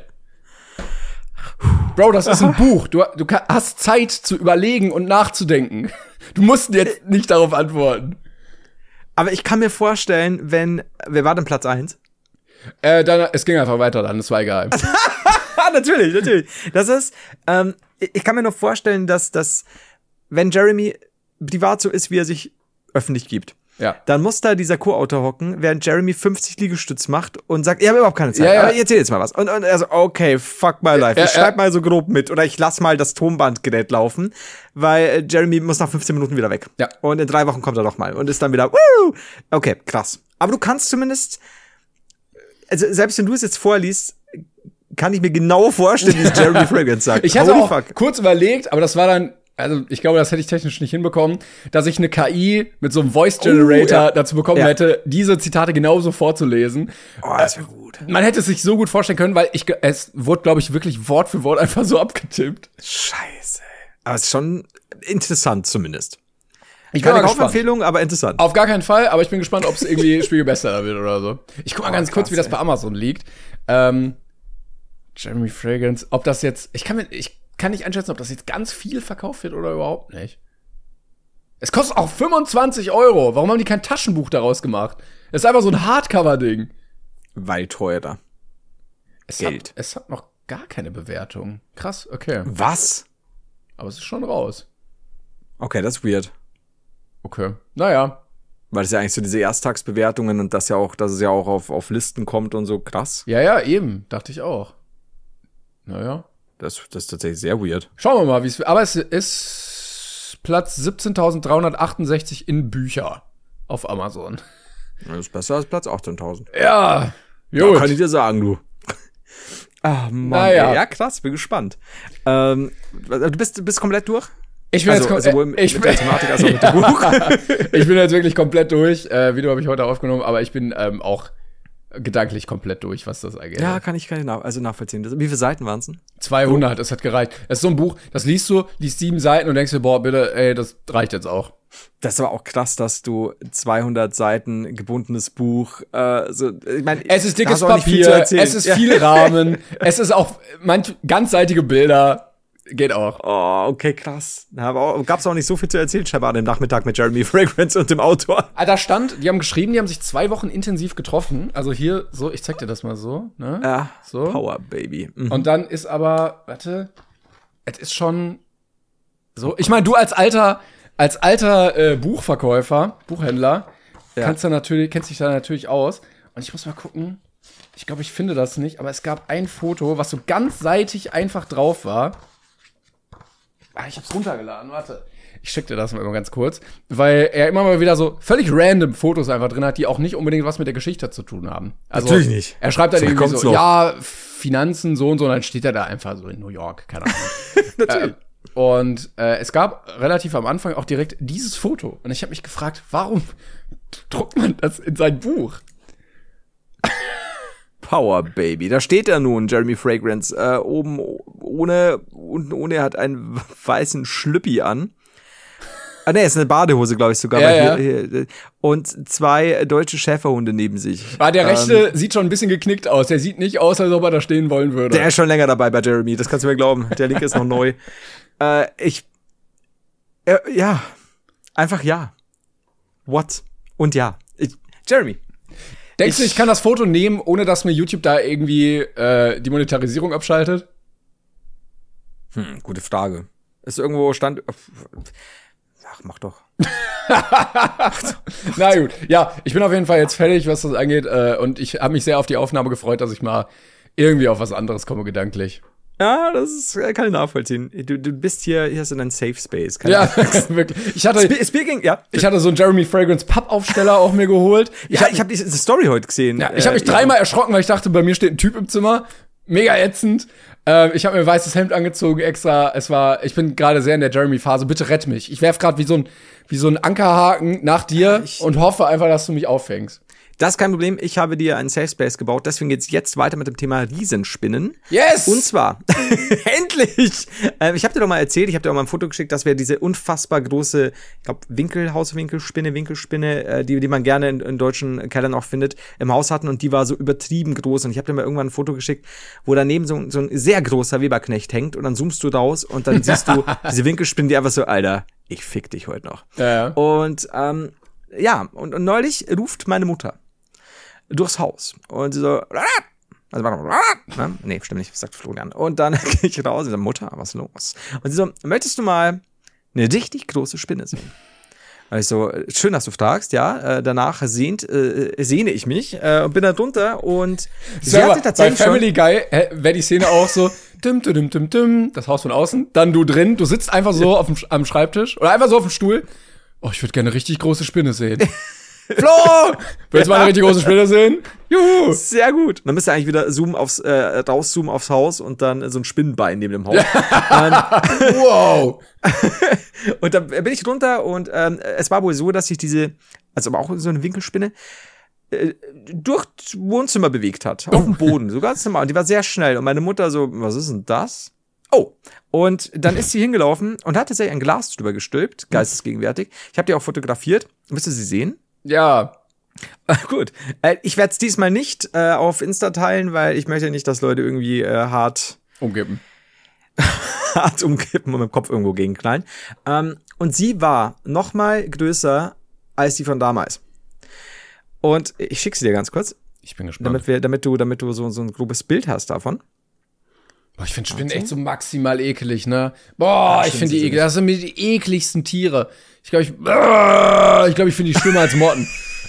Bro, das ist ein Buch. Du, du hast Zeit zu überlegen und nachzudenken. Du musst jetzt nicht darauf antworten. Aber ich kann mir vorstellen, wenn, wer war denn Platz eins? Äh, dann, es ging einfach weiter dann, das war egal. natürlich, natürlich. Das ist, ähm, ich kann mir nur vorstellen, dass, dass, wenn Jeremy privat so ist, wie er sich öffentlich gibt, ja. dann muss da dieser Co-Autor hocken, während Jeremy fünfzig Liegestütz macht und sagt, ich habe überhaupt keine Zeit, ja, ja. aber erzähl jetzt mal was. Und, und er so, okay, fuck my life, ich ja, schreib ja. mal so grob mit oder ich lass mal das Tonbandgerät laufen, weil Jeremy muss nach fünfzehn Minuten wieder weg. Ja. Und in drei Wochen kommt er noch mal und ist dann wieder, Woo! Okay, krass. Aber du kannst zumindest, also selbst wenn du es jetzt vorliest, kann ich mir genau vorstellen, wie es Jeremy Fragrance sagt. Ich hatte Holy auch fuck. kurz überlegt, aber das war dann, also ich glaube, das hätte ich technisch nicht hinbekommen, dass ich eine K I mit so einem Voice Generator oh, ja. dazu bekommen ja. hätte, diese Zitate genauso vorzulesen. Oh, das wäre gut. Man hätte es sich so gut vorstellen können, weil ich es wurde, glaube ich, wirklich Wort für Wort einfach so abgetippt. Scheiße. Aber es ist schon interessant zumindest. Ich Keine Kaufempfehlung, aber interessant. Auf gar keinen Fall, aber ich bin gespannt, ob es irgendwie Spiegelbestseller wird oder so. Ich guck mal oh, ganz krass, kurz, wie das bei Amazon liegt. Ähm, Jeremy Fragrance, ob das jetzt, ich kann mir, ich kann nicht einschätzen, ob das jetzt ganz viel verkauft wird oder überhaupt nicht. Es kostet auch fünfundzwanzig Euro. Warum haben die kein Taschenbuch daraus gemacht? Es ist einfach so ein Hardcover-Ding. Weil teurer. Es Geld. Hat, es hat noch gar keine Bewertung. Krass, okay. Was? Aber es ist schon raus. Okay, das ist weird. Okay, naja. Weil es ja eigentlich so diese Ersttagsbewertungen und das ja auch, dass es ja auch auf, auf Listen kommt und so, krass. Ja, ja, eben. Dachte ich auch. Naja. Das, das ist tatsächlich sehr weird. Schauen wir mal, wie es wird. Aber es ist Platz siebzehntausenddreihundertachtundsechzig in Bücher auf Amazon. Das ist besser als Platz achtzehntausend. Ja, gut. Ja, kann ich dir sagen, du. Ach Mann, naja. ey, ja krass, bin gespannt. Ähm, du bist, du bist komplett durch? Ich bin also, jetzt sowohl mit, ich mit der Thematik als auch mit dem Buch. Ich bin jetzt wirklich komplett durch. Äh, Video habe ich heute aufgenommen, aber ich bin ähm, auch gedanklich komplett durch, was das angeht. Ja, kann ich, kann ich nach, also nachvollziehen. Das, wie viele Seiten waren es denn? zweihundert, das hat gereicht. Das ist so ein Buch, das liest du, liest sieben Seiten und denkst dir, boah, bitte, ey, das reicht jetzt auch. Das war auch krass, dass du zweihundert Seiten gebundenes Buch, äh, so, ich meine, es ist dickes Papier, es ist viel Rahmen, es ist auch manch ganzseitige Bilder. Geht auch. Oh, okay, krass. Aber gab's auch nicht so viel zu erzählen, scheinbar an dem Nachmittag mit Jeremy Fragrance und dem Autor. Ah, da stand, die haben geschrieben, die haben sich zwei Wochen intensiv getroffen. Also hier, so, ich zeig dir das mal so, ne? Ja, so. Power Baby. Mhm. Und dann ist aber, warte, es ist schon so, ich meine, du als alter, als alter äh, Buchverkäufer, Buchhändler, ja. kannst da natürlich, kennst dich da natürlich aus. Und ich muss mal gucken, ich glaube, ich finde das nicht, aber es gab ein Foto, was so ganzseitig einfach drauf war. Ah, ich hab's runtergeladen, warte. Ich schick dir das mal ganz kurz, weil er immer mal wieder so völlig random Fotos einfach drin hat, die auch nicht unbedingt was mit der Geschichte zu tun haben. Also, natürlich nicht. Er schreibt dann so irgendwie so, noch. ja, Finanzen, so und so, und dann steht er da einfach so in New York, keine Ahnung. Natürlich. Äh, und äh, es gab relativ am Anfang auch direkt dieses Foto. Und ich habe mich gefragt, warum druckt man das in sein Buch? Power Baby. Da steht er nun, Jeremy Fragrance, äh, oben ohne, unten ohne, er hat einen weißen Schlüppi an. Ah, ne, ist eine Badehose, glaube ich sogar. Ja, hier, ja. hier, und zwei deutsche Schäferhunde neben sich. Ah, der rechte ähm, sieht schon ein bisschen geknickt aus. Der sieht nicht aus, als ob er da stehen wollen würde. Der ist schon länger dabei bei Jeremy, das kannst du mir glauben. Der linke ist noch neu. Äh, ich, äh, ja, einfach ja. What? Und ja. Ich, Jeremy. Denkst du, ich kann das Foto nehmen, ohne dass mir YouTube da irgendwie äh, die Monetarisierung abschaltet? Hm, gute Frage. Ist irgendwo stand. Ach, mach doch. Na gut, ja, ich bin auf jeden Fall jetzt fertig, was das angeht. Äh, und ich habe mich sehr auf die Aufnahme gefreut, dass ich mal irgendwie auf was anderes komme, gedanklich. Ja, das ist, kann ich nachvollziehen. Du, du bist hier, hier ist in einem Safe Space. Ja, wirklich. Ich hatte, Spe- Speaking, ja. Ich hatte so einen Jeremy Fragrance Pappaufsteller auch mir geholt. Ich, Ja, ich habe diese Story heute gesehen. ja, ich habe mich äh, dreimal erschrocken, weil ich dachte, bei mir steht ein Typ im Zimmer. Mega ätzend. Ähm, ich habe mir ein weißes Hemd angezogen extra. Es war, ich bin gerade sehr in der Jeremy-Phase. Bitte rett mich. Ich werf gerade wie so ein, wie so ein Ankerhaken nach dir ich, und hoffe einfach, dass du mich auffängst. Das ist kein Problem. Ich habe dir einen Safe Space gebaut. Deswegen geht's jetzt weiter mit dem Thema Riesenspinnen. Yes! Und zwar, endlich! Ähm, ich habe dir doch mal erzählt, ich habe dir auch mal ein Foto geschickt, dass wir diese unfassbar große, ich glaube, Winkelhauswinkelspinne, Winkelspinne, äh, die, die man gerne in, in deutschen Kellern auch findet, im Haus hatten. Und die war so übertrieben groß. Und ich habe dir mal irgendwann ein Foto geschickt, wo daneben so, so ein sehr großer Weberknecht hängt. Und dann zoomst du raus und dann siehst du diese Winkelspinne, die einfach so, Alter, ich fick dich heute noch. Ja, ja. Und ähm, ja, und, und neulich ruft meine Mutter durchs Haus. Und sie so, also, ne? Nee, stimmt nicht, was sagt Florian? Und dann gehe ich raus und sage, Mutter, was ist los? Und sie so, möchtest du mal eine richtig große Spinne sehen? Und ich so, schön, dass du fragst, ja. Äh, danach sehnt, äh, sehne ich mich äh, und bin da drunter und sie Sag mal, hatte tatsächlich bei Family schon Guy wäre die Szene auch so, dim, dim, dim, dim, das Haus von außen, dann du drin, du sitzt einfach so auf dem, am Schreibtisch oder einfach so auf dem Stuhl. Oh, ich würde gerne eine richtig große Spinne sehen. Flo! Willst du mal eine richtig große Spinne sehen? Juhu! Sehr gut. Dann müsst ihr eigentlich wieder zoomen aufs, äh, rauszoomen aufs Haus und dann so ein Spinnenbein neben dem Haus. Wow! Und dann bin ich runter und ähm, es war wohl so, dass sich diese, also aber auch so eine Winkelspinne, äh, durch das Wohnzimmer bewegt hat. Auf dem Boden, so ganz normal. Und die war sehr schnell. Und meine Mutter so, was ist denn das? Oh, und dann ist sie hingelaufen und hat tatsächlich ein Glas drüber gestülpt, geistesgegenwärtig. Ich habe die auch fotografiert. Müsst ihr sie sehen? Ja. Gut. Äh, ich werde es diesmal nicht äh, auf Insta teilen, weil ich möchte nicht, dass Leute irgendwie äh, hart umkippen. hart umkippen und mit dem Kopf irgendwo gegenknallen. Ähm, und sie war noch mal größer als die von damals. Und ich schicke sie dir ganz kurz. Ich bin gespannt. Damit, wir, damit du, damit du so, so ein grobes Bild hast davon. Boah, ich finde Spinnen echt so maximal ekelig, ne? Boah, ja, ich finde die eklig. Das sind mir die ekligsten Tiere. Ich glaube, ich, äh, ich glaube, ich finde die schlimmer als Motten.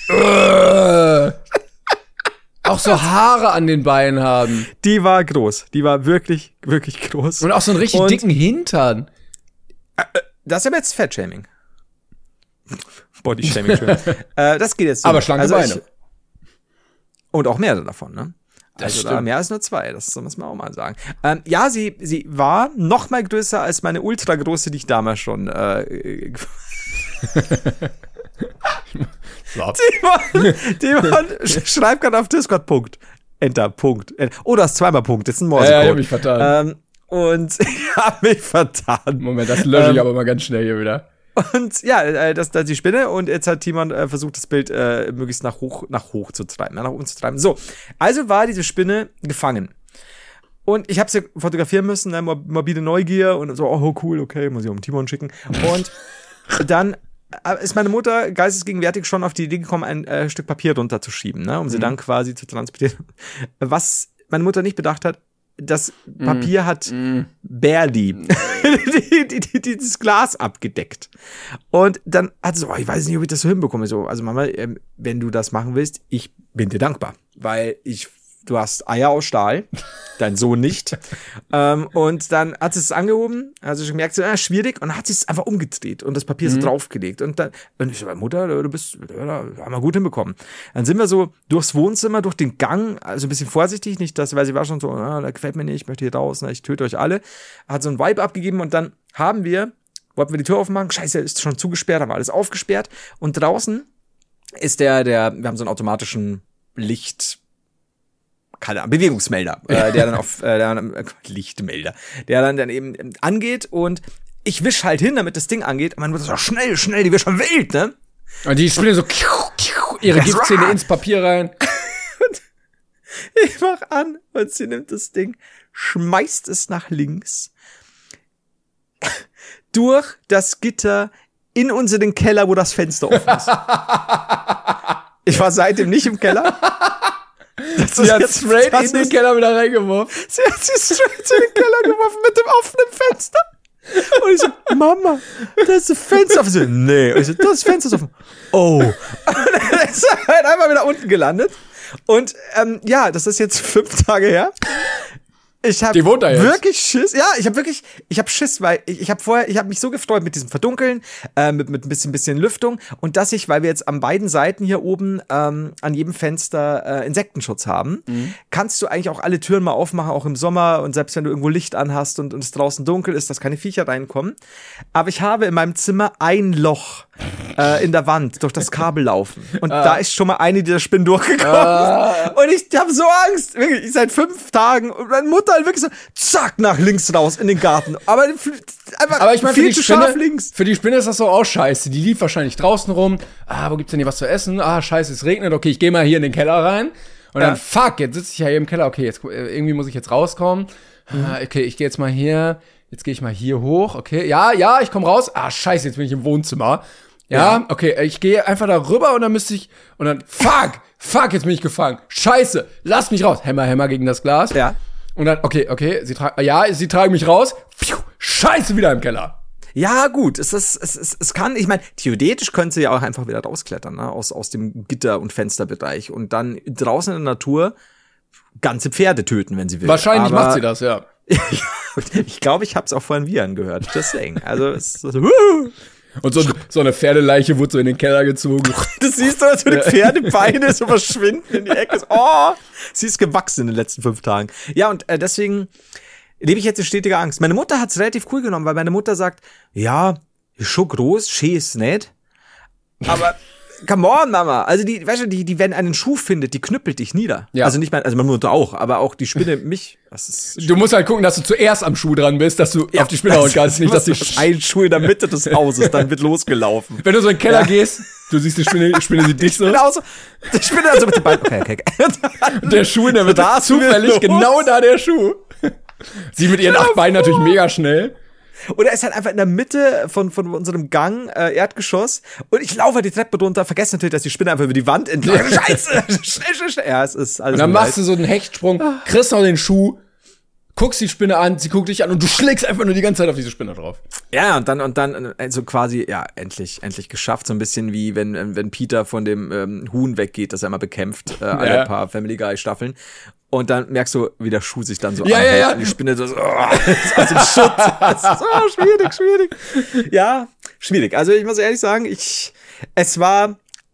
äh. Auch so Haare an den Beinen haben. Die war groß. Die war wirklich, wirklich groß. Und auch so einen richtig Und dicken Hintern. Das ist aber jetzt Fettshaming. Bodyshaming, schön. äh, das geht jetzt so. Aber schlanke also Beine. Ich, und auch mehrere davon, ne? Das also da mehr als nur zwei, das muss man auch mal sagen. Ähm, ja, sie, sie war noch mal größer als meine ultragroße, die ich damals schon äh, Timon, Timon schreibt gerade auf Discord, Punkt. Enter, Punkt. Oh, du hast zweimal Punkt, das ist ein Morsecode. Ja, ich hab mich vertan. Ähm, und ich hab mich vertan. Moment, das lösche ich ähm, aber mal ganz schnell hier wieder. Und ja, das ist die Spinne und jetzt hat Timon äh, versucht, das Bild äh, möglichst nach hoch, nach hoch zu treiben, nach oben zu treiben. So, also war diese Spinne gefangen. Und ich habe sie fotografieren müssen, ne, morbide Neugier und so, oh cool, okay, muss ich auch dem Timon schicken. Und dann ist meine Mutter geistesgegenwärtig schon auf die Idee gekommen, ein äh, Stück Papier runterzuschieben, ne, um sie mhm. dann quasi zu transportieren. Was meine Mutter nicht bedacht hat, das Papier mm. hat mm. barely die, die, die, dieses Glas abgedeckt. Und dann hat sie so, oh, ich weiß nicht, ob ich das so hinbekomme. So, also Mama, ähm, wenn du das machen willst, ich bin dir dankbar, weil ich du hast Eier aus Stahl, dein Sohn nicht. ähm, und dann hat sie es angehoben, also ich gemerkt, so, ah, schwierig, und dann hat sie es einfach umgedreht und das Papier mhm. so draufgelegt. Und dann, und ich so, Mutter, du bist, ja, haben wir gut hinbekommen. Dann sind wir so durchs Wohnzimmer, durch den Gang, also ein bisschen vorsichtig, nicht das, weil sie war schon so, ah, da gefällt mir nicht, ich möchte hier raus, ich töte euch alle. Hat so ein Vibe abgegeben und dann haben wir, wollten wir die Tür aufmachen, scheiße, ist schon zugesperrt, haben wir alles aufgesperrt und draußen ist der, der, wir haben so einen automatischen Licht, keine Ahnung, Bewegungsmelder, äh, der dann auf äh, der, äh, Lichtmelder, der dann dann eben äh, angeht und ich wisch halt hin, damit das Ding angeht. Und man muss so schnell, schnell, die wird schon wild, ne? Und die spielen so ihre Giftzähne ins Papier rein. Und ich mach an und sie nimmt das Ding, schmeißt es nach links durch das Gitter in unseren Keller, wo das Fenster offen ist. Ich war seitdem nicht im Keller. Das sie hat straight in den Keller wieder reingeworfen. Sie hat sie straight in den Keller geworfen mit dem offenen Fenster. Und ich so, Mama, da ist das Fenster offen. So, nee. Und ich so, das Fenster ist offen. Oh. Und dann ist er halt einfach wieder unten gelandet. Und ähm, ja, das ist jetzt fünf Tage her. Ich habe wirklich Schiss. Ja, ich habe wirklich, ich habe Schiss, weil ich, ich habe vorher, ich habe mich so gefreut mit diesem Verdunkeln, äh, mit mit ein bisschen bisschen Lüftung und dass ich, weil wir jetzt an beiden Seiten hier oben ähm, an jedem Fenster äh, Insektenschutz haben, mhm. kannst du eigentlich auch alle Türen mal aufmachen, auch im Sommer und selbst wenn du irgendwo Licht anhast und, und es draußen dunkel ist, dass keine Viecher reinkommen. Aber ich habe in meinem Zimmer ein Loch äh, in der Wand durch das Kabel laufen und ah. da ist schon mal eine dieser Spinnen durchgekommen ah. und ich habe so Angst, wirklich, seit fünf Tagen und meine Mutter halt wirklich so, zack, nach links raus in den Garten. Aber einfach Aber ich mein, viel zu Spinne, scharf links. Für die Spinne ist das so auch scheiße. Die lief wahrscheinlich draußen rum. Ah, wo gibt's denn hier was zu essen? Ah, scheiße, es regnet. Okay, ich gehe mal hier in den Keller rein. Und ja. dann, fuck, jetzt sitze ich ja hier im Keller. Okay, jetzt irgendwie muss ich jetzt rauskommen. Mhm. Ah, okay, ich gehe jetzt mal hier. Jetzt gehe ich mal hier hoch. Okay, ja, ja, ich komme raus. Ah, scheiße, jetzt bin ich im Wohnzimmer. Ja, ja. okay, ich gehe einfach da rüber und dann müsste ich, und dann, fuck, fuck, jetzt bin ich gefangen. Scheiße, lass mich raus. Hämmer, Hämmer gegen das Glas. Ja. Und dann, okay, okay, sie tragen, ja, sie tragen mich raus. Pfiuh, scheiße, wieder im Keller. Ja, gut, es ist, es, es, es kann, ich meine, theoretisch könnte sie ja auch einfach wieder rausklettern, ne, aus, aus dem Gitter- und Fensterbereich und dann draußen in der Natur ganze Pferde töten, wenn sie will. Wahrscheinlich Aber macht sie das, ja. Ich glaube, ich habe es auch vorhin Viren gehört. Just saying. Also, es ist so, und so, so eine Pferdeleiche wurde so in den Keller gezogen. Das siehst du, als würde Pferdebeine so verschwinden in die Ecke. Oh, sie ist gewachsen in den letzten fünf Tagen. Ja, und äh, deswegen lebe ich jetzt in stetiger Angst. Meine Mutter hat's relativ cool genommen, weil meine Mutter sagt, ja, ist schon groß, schön ist nicht. Aber come on, Mama. Also die, weißt du, die, die, wenn einen Schuh findet, die knüppelt dich nieder. Ja. Also nicht mein, also meine Mutter auch, aber auch die Spinne mich. Das ist du musst halt gucken, dass du zuerst am Schuh dran bist, dass du ja, auf die Spinne hauen kannst, nicht, dass die ein Schuh in der Mitte des Hauses, dann wird losgelaufen. Wenn du so in den Keller ja. gehst, du siehst die Spinne, die Spinne sieht dich so. Genau so. Die Spinne also mit dem Bein. Okay, okay. Und der Schuh in der Mitte, da zufällig genau da der Schuh. Sie mit ihren ja, acht Beinen natürlich mega schnell. Und er ist halt einfach in der Mitte von, von unserem Gang, äh, Erdgeschoss. Und ich laufe die Treppe runter, vergesse natürlich, dass die Spinne einfach über die Wand entlang. Scheiße! Schnell, schnell, schnell. Ja, es ist alles. Und dann machst du so einen Hechtsprung, kriegst noch den Schuh, guckst die Spinne an, sie guckt dich an und du schlägst einfach nur die ganze Zeit auf diese Spinne drauf. Ja, und dann, und dann, also quasi, ja, endlich, endlich geschafft. So ein bisschen wie, wenn, wenn Peter von dem ähm, Huhn weggeht, das er immer bekämpft, äh, alle ja. paar Family Guy Staffeln. Und dann merkst du, wie der Schuh sich dann so ja, anhält. Ja, ja. Und die Spinne so, oh, aus dem Schutt. Das ist so schwierig, schwierig. Ja, schwierig. Also ich muss ehrlich sagen, ich, es war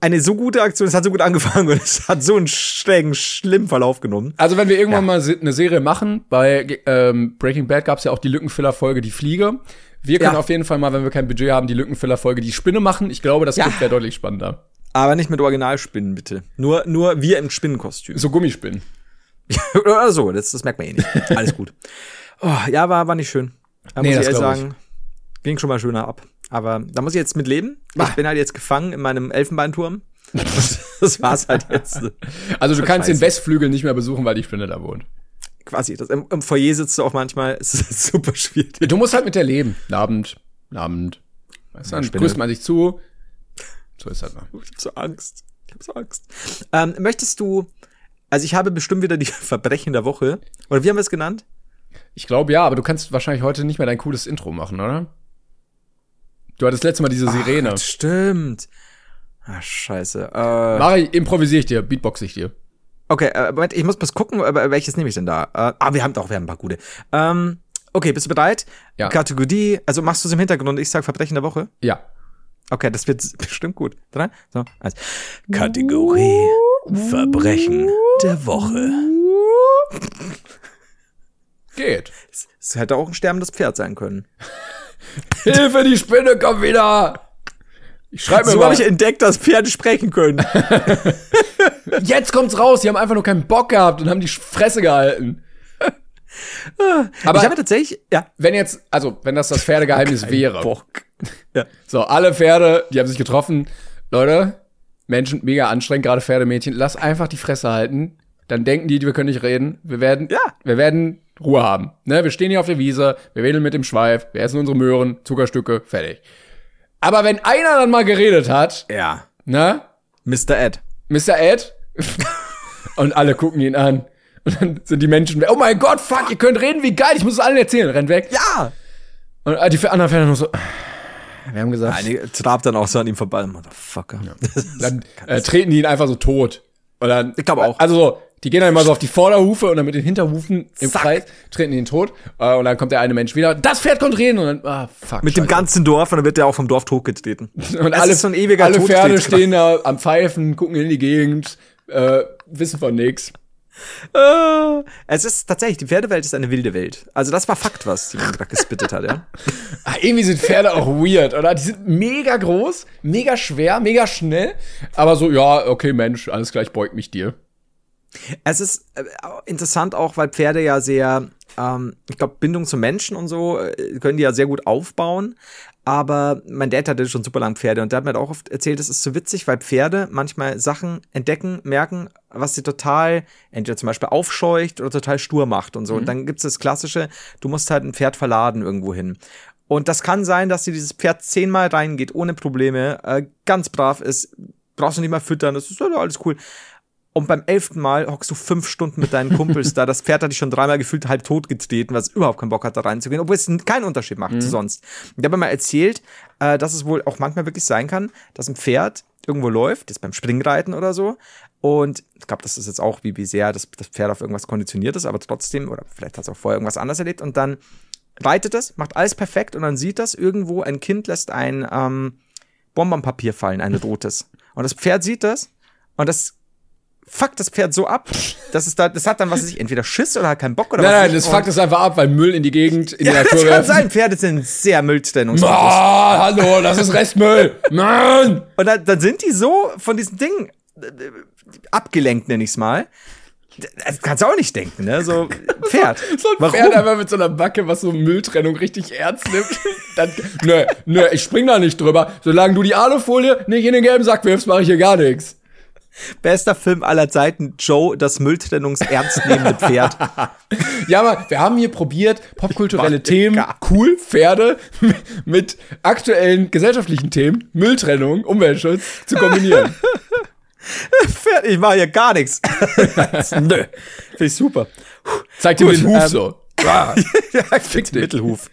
eine so gute Aktion, es hat so gut angefangen und es hat so einen schrägen, schlimmen Verlauf genommen. Also wenn wir irgendwann ja. mal eine Serie machen, bei ähm, Breaking Bad gab es ja auch die Lückenfiller-Folge Die Fliege. Wir können ja. auf jeden Fall mal, wenn wir kein Budget haben, die Lückenfiller-Folge Die Spinne machen. Ich glaube, das ja. wäre deutlich spannender. Aber nicht mit Originalspinnen, bitte. Nur, nur wir im Spinnenkostüm. So Gummispinnen. Oder so, das, das merkt man eh nicht. Alles gut. Oh, ja, war, war nicht schön. Da nee, muss ich ehrlich sagen, ging schon mal schöner ab. Aber da muss ich jetzt mit leben. Ich bin halt jetzt gefangen in meinem Elfenbeinturm. Das war's halt jetzt. Also du kannst Scheiße. den Westflügel nicht mehr besuchen, weil die Spinne da wohnt. Quasi. Das, im, Im Foyer sitzt du auch manchmal. Es ist super schwierig. Du musst halt mit der leben. Abend, Abend. Weißt du, dann grüßt man sich zu. So ist halt mal. Ich hab so Angst. Ich hab so Angst. Ähm, möchtest du, also ich habe bestimmt wieder die Verbrechen der Woche. Oder wie haben wir es genannt? Ich glaube ja, aber du kannst wahrscheinlich heute nicht mehr dein cooles Intro machen, oder? Du hattest letztes Mal diese Sirene. Ach, stimmt. Ach, scheiße. Äh, Mach ich, improvisiere ich dir, beatbox ich dir. Okay, äh, Moment, ich muss mal gucken, welches nehme ich denn da? Äh, ah, wir haben doch, wir haben ein paar gute. Ähm, okay, bist du bereit? Ja. Kategorie, also machst du es im Hintergrund und ich sag Verbrechen der Woche? Ja. Okay, das wird bestimmt gut. Drei, so, eins. Kategorie Verbrechen der Woche. Geht. Es hätte auch ein sterbendes Pferd sein können. Hilfe, die Spinne, komm wieder! Ich schreibe mir so mal. So habe ich entdeckt, dass Pferde sprechen können. Jetzt kommt's raus, die haben einfach nur keinen Bock gehabt und haben die Fresse gehalten. Aber ich habe tatsächlich, ja. Wenn jetzt, also, wenn das das Pferdegeheimnis wäre. Bock. Ja. So, alle Pferde, die haben sich getroffen. Leute, Menschen, mega anstrengend, gerade Pferdemädchen, lass einfach die Fresse halten. Dann denken die, wir können nicht reden. Wir werden, ja. wir werden Ruhe haben. Ne, wir stehen hier auf der Wiese, wir wedeln mit dem Schweif, wir essen unsere Möhren, Zuckerstücke, fertig. Aber wenn einer dann mal geredet hat, ja. ne? Mister Ed. Mister Ed. Und alle gucken ihn an. Und dann sind die Menschen, oh mein Gott, fuck, ihr könnt reden, wie geil, ich muss es allen erzählen, rennt weg. Ja. Und die anderen Pferde nur so, wir haben gesagt. Einige trabt dann auch so an ihm vorbei, Motherfucker. Ja. Dann äh, treten die ihn einfach so tot. Und dann, ich glaube auch. Also so, die gehen dann immer so auf die Vorderhufe und dann mit den Hinterhufen im Zack. Kreis treten die ihn tot. Äh, und dann kommt der eine Mensch wieder, das Pferd konnte reden. Und dann, ah, fuck. Mit Scheiße. Dem ganzen Dorf und dann wird der auch vom Dorf totgetreten. Und alle, so ein ewiger alle Pferde stehen da am Pfeifen, gucken in die Gegend, äh, wissen von nix. Uh, es ist tatsächlich, die Pferdewelt ist eine wilde Welt. Also das war Fakt, was Simon gerade gespittet hat, ja. Ach, irgendwie sind Pferde auch weird, oder? Die sind mega groß, mega schwer, mega schnell. Aber so, ja, okay, Mensch, alles gleich beugt mich dir. Es ist äh, interessant auch, weil Pferde ja sehr, ähm, ich glaube, Bindung zu Menschen und so, äh, können die ja sehr gut aufbauen. Aber mein Dad hatte schon super lang Pferde und der hat mir auch oft erzählt, es ist so witzig, weil Pferde manchmal Sachen entdecken, merken, was sie total entweder zum Beispiel aufscheucht oder total stur macht und so. Mhm. Und dann gibt's das Klassische, du musst halt ein Pferd verladen irgendwo hin. Und das kann sein, dass dir dieses Pferd zehnmal reingeht, ohne Probleme, äh, ganz brav ist, brauchst du nicht mal füttern, das ist ja alles cool. Und beim elften Mal hockst du fünf Stunden mit deinen Kumpels da. Das Pferd hat dich schon dreimal gefühlt halb tot getreten, weil es überhaupt keinen Bock hat, da reinzugehen, obwohl es keinen Unterschied macht mhm. zu sonst. Ich habe mal erzählt, äh, dass es wohl auch manchmal wirklich sein kann, dass ein Pferd irgendwo läuft, jetzt beim Springreiten oder so. Und ich glaube, das ist jetzt auch, wie, wie sehr das, das Pferd auf irgendwas konditioniert ist, aber trotzdem, oder vielleicht hat es auch vorher irgendwas anderes erlebt. Und dann reitet es, macht alles perfekt und dann sieht das irgendwo, ein Kind lässt ein ähm, Bonbonpapier fallen, ein rotes. Und das Pferd sieht das und das fuckt das Pferd so ab, dass es da, das hat dann, was weiß ich, entweder Schiss oder hat keinen Bock oder nein, was. Nein, das fuckt es einfach ab, weil Müll in die Gegend, in ja, die Natur das werfen. kann sein, Pferde sind sehr Mülltrennungsfähig. Ah, hallo, das ist Restmüll. Mann! Und dann, dann sind die so von diesem Ding äh, abgelenkt, nenn ich's mal. Das kannst du auch nicht denken, ne? So, Pferd. So ein Warum? Pferd einfach mit so einer Backe, was so Mülltrennung richtig ernst nimmt. Dann, nö, nö, ich spring da nicht drüber. Solange du die Alufolie nicht in den gelben Sack wirfst, mache ich hier gar nichts. Bester Film aller Zeiten, Joe, das Mülltrennungs-ernstnehmende Pferd. Ja, aber wir haben hier probiert, popkulturelle Themen, cool, Pferde, mit aktuellen gesellschaftlichen Themen, Mülltrennung, Umweltschutz, zu kombinieren. Pferd, ich mache hier gar nichts. Nö, finde ich super. Zeig dir den Huf ähm, so. ja, fick den Mittelhuf.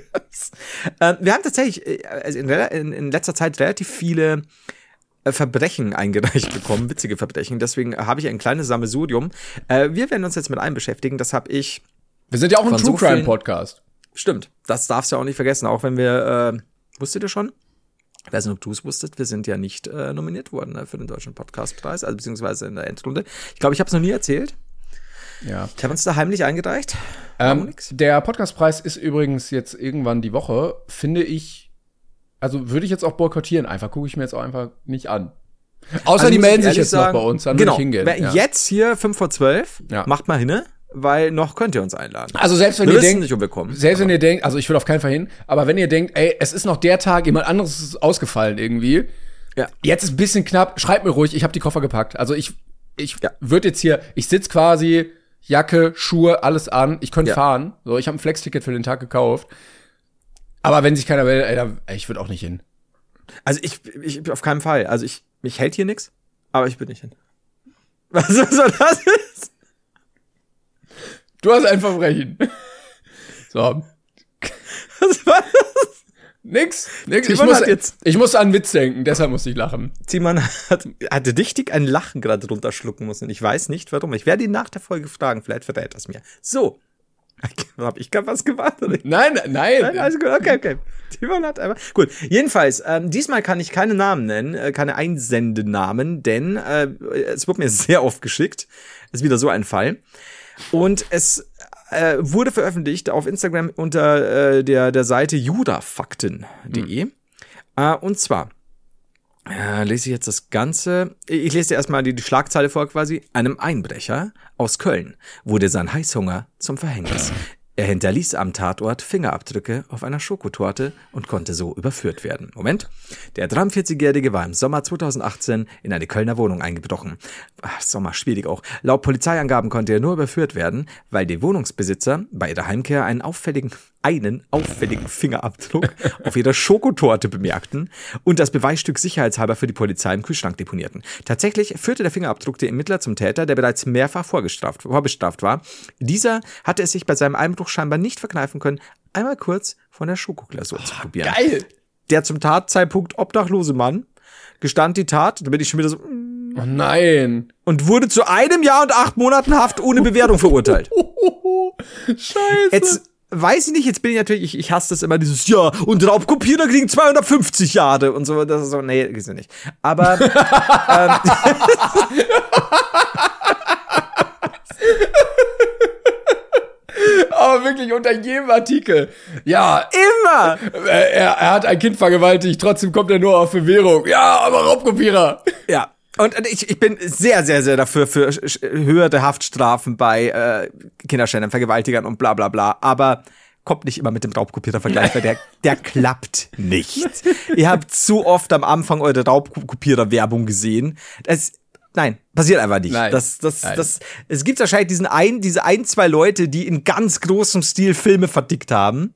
ähm, wir haben tatsächlich also in, in, in letzter Zeit relativ viele Verbrechen eingereicht bekommen, witzige Verbrechen. Deswegen habe ich ein kleines Sammelsurium. Äh, wir werden uns jetzt mit einem beschäftigen. Das habe ich. Wir sind ja auch ein True Crime Podcast. Stimmt. Das darfst du auch nicht vergessen. Auch wenn wir. Äh, wusstet ihr schon? Ich weiß nicht, ob du es wusstest, wir sind ja nicht äh, nominiert worden ne, für den Deutschen Podcastpreis, also beziehungsweise in der Endrunde. Ich glaube, ich habe es noch nie erzählt. Ja. Ich habe uns da heimlich eingereicht. Ähm, der Podcastpreis ist übrigens jetzt irgendwann die Woche, finde ich, also würde ich jetzt auch boykottieren, einfach gucke ich mir jetzt auch einfach nicht an. Außer also die melden sich jetzt sagen, noch bei uns, dann genau, würde ich hingehen. Ja. Jetzt hier fünf vor zwölf, ja. macht mal hin, weil noch könnt ihr uns einladen. Also selbst wenn wir ihr denkt, nicht, ob wir kommen, selbst wenn ihr denkt, also ich will auf keinen Fall hin, aber wenn ihr denkt, ey, es ist noch der Tag, jemand anderes ist ausgefallen irgendwie, ja. Jetzt ist ein bisschen knapp, schreibt mir ruhig, ich habe die Koffer gepackt. Also ich ich ja. würde jetzt hier, ich sitz quasi Jacke, Schuhe, alles an, ich könnte ja. fahren. So, ich habe ein Flex-Ticket für den Tag gekauft. Aber wenn sich keiner will, ey, dann, ey, ich würde auch nicht hin. Also ich ich auf keinen Fall. Also ich mich hält hier nix, aber ich bin nicht hin. Was so das ist? Du hast ein Verbrechen. So. Was war das? Nix. Nix. Ich muss, jetzt ich muss an einen Witz denken, deshalb musste ich lachen. Timon hat, hatte richtig ein Lachen gerade runterschlucken müssen. Ich weiß nicht, warum. Ich werde ihn nach der Folge fragen. Vielleicht verrät er es mir. So. Hab ich gerade was gemacht? Oder? Nein, nein. Nein, also gut, okay, okay. Timon hat einfach. Gut. Jedenfalls, ähm, diesmal kann ich keine Namen nennen, äh, keine Einsendenamen, denn äh, es wurde mir sehr oft geschickt. Ist wieder so ein Fall. Und es äh, wurde veröffentlicht auf Instagram unter äh, der der Seite judafakten punkt de. Mhm. Äh, und zwar äh, lese ich jetzt das Ganze. Ich lese dir erstmal die, die Schlagzeile vor quasi. Einem Einbrecher aus Köln wurde sein Heißhunger zum Verhängnis. Er hinterließ am Tatort Fingerabdrücke auf einer Schokotorte und konnte so überführt werden. Moment. Der dreiundvierzigjährige war im Sommer zweitausendachtzehn in eine Kölner Wohnung eingebrochen. Ach, Sommer, schwierig auch. Laut Polizeiangaben konnte er nur überführt werden, weil die Wohnungsbesitzer bei ihrer Heimkehr einen auffälligen, einen auffälligen Fingerabdruck auf ihrer Schokotorte bemerkten und das Beweisstück sicherheitshalber für die Polizei im Kühlschrank deponierten. Tatsächlich führte der Fingerabdruck der Ermittler zum Täter, der bereits mehrfach vorgestraft, vorbestraft war. Dieser hatte es sich bei seinem Einbruch scheinbar nicht verkneifen können, einmal kurz von der Schokoglasur oh, zu probieren. Geil! Der zum Tatzeitpunkt obdachlose Mann gestand die Tat, da bin ich schon wieder so, mm, oh nein! Und wurde zu einem Jahr und acht Monaten Haft ohne Bewährung verurteilt. Scheiße! Jetzt weiß ich nicht, jetzt bin ich natürlich, ich, ich hasse das immer, dieses, ja, und Raubkopierer kriegen zweihundertfünfzig Jahre und so, das ist so, nee, ist ja nicht. Aber, ähm, aber wirklich unter jedem Artikel. Ja, immer! Er, er hat ein Kind vergewaltigt, trotzdem kommt er nur auf Bewährung. Ja, aber Raubkopierer. Ja. Und ich, ich bin sehr, sehr, sehr dafür für höhere Haftstrafen bei äh, Kinderschändern, Vergewaltigern und bla bla bla. Aber kommt nicht immer mit dem Raubkopierer-Vergleich, weil der, der klappt nicht. Ihr habt zu oft am Anfang eure Raubkopierer-Werbung gesehen. Das, nein, passiert einfach nicht. Nein. Das, das, Nein. das, es gibt wahrscheinlich diesen ein, diese ein, zwei Leute, die in ganz großem Stil Filme verdickt haben,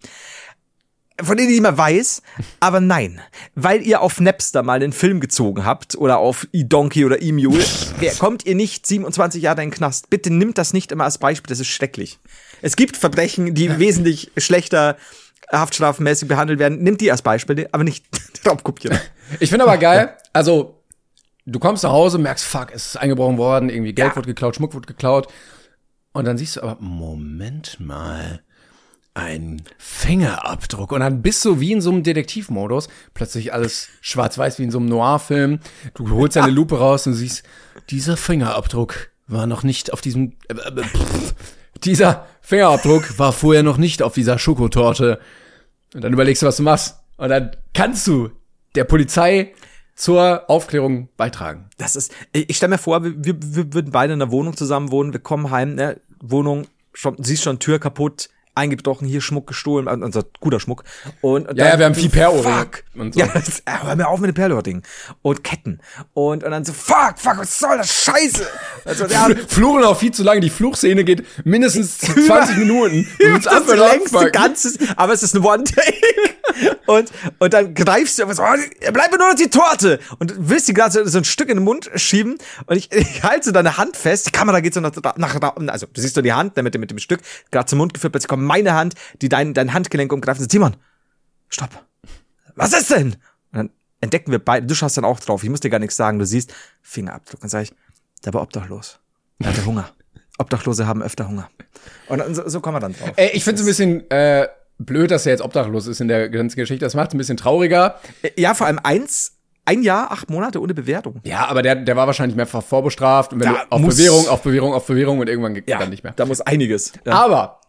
von denen ich nicht mehr weiß, aber nein, weil ihr auf Napster mal einen Film gezogen habt oder auf eDonkey oder eMule, kommt ihr nicht siebenundzwanzig Jahre in den Knast. Bitte nimmt das nicht immer als Beispiel, das ist schrecklich. Es gibt Verbrechen, die wesentlich schlechter haftstrafenmäßig behandelt werden. Nimmt die als Beispiel, aber nicht Raubkopierer. Ich finde aber geil, also du kommst nach Hause, merkst, fuck, es ist eingebrochen worden, irgendwie Geld ja. wird geklaut, Schmuck wird geklaut und dann siehst du aber, Moment mal, ein Fingerabdruck. Und dann bist du wie in so einem Detektivmodus. Plötzlich alles schwarz-weiß wie in so einem Noir-Film. Du holst deine Lupe raus und siehst, dieser Fingerabdruck war noch nicht auf diesem... Äh, äh, pff, dieser Fingerabdruck war vorher noch nicht auf dieser Schokotorte. Und dann überlegst du, was du machst. Und dann kannst du der Polizei zur Aufklärung beitragen. Das ist... Ich stelle mir vor, wir, wir, wir würden beide in einer Wohnung zusammen wohnen. Wir kommen heim, ne, Wohnung, schon, siehst schon, Tür kaputt, eingebrochen, hier Schmuck gestohlen, also guter Schmuck. Und, und ja, dann, ja, wir haben viel Perlohrring. Fuck. Und so. Ja, das, hör mir auf mit den Perlohrringen. Und Ketten. Und, und dann so, fuck, fuck, was soll das Scheiße? Also, ja, Fluchen auch viel zu lange. Die Fluchszene geht mindestens zwanzig Minuten. Und das längste Ganze, aber es ist ein One-Take. Und, und dann greifst du irgendwas, oh, bleib mir nur noch die Torte. Und du willst die gerade so, so ein Stück in den Mund schieben. Und ich, ich halte so deine Hand fest. Die Kamera geht so nach, nach also du siehst so die Hand mit dem, mit dem Stück, gerade zum Mund geführt. Plötzlich kommt meine Hand, die dein, dein Handgelenk umgreift und sagt, Timon, stopp. Was ist denn? Und dann entdecken wir beide, du schaust dann auch drauf. Ich muss dir gar nichts sagen. Du siehst Fingerabdruck. Dann sag ich, der war obdachlos. Er hatte Hunger. Obdachlose haben öfter Hunger. Und dann, so, so kommen wir dann drauf. Ey, ich finde es ein bisschen, äh, blöd, dass er jetzt obdachlos ist in der ganzen Geschichte. Das macht es ein bisschen trauriger. Ja, vor allem eins, ein Jahr, acht Monate ohne Bewährung. Ja, aber der, der war wahrscheinlich mehrfach vorbestraft. Und wenn Da du auf muss- Bewährung, auf Bewährung, auf Bewährung und irgendwann geht Ja, dann nicht mehr. da muss einiges. Ja. Aber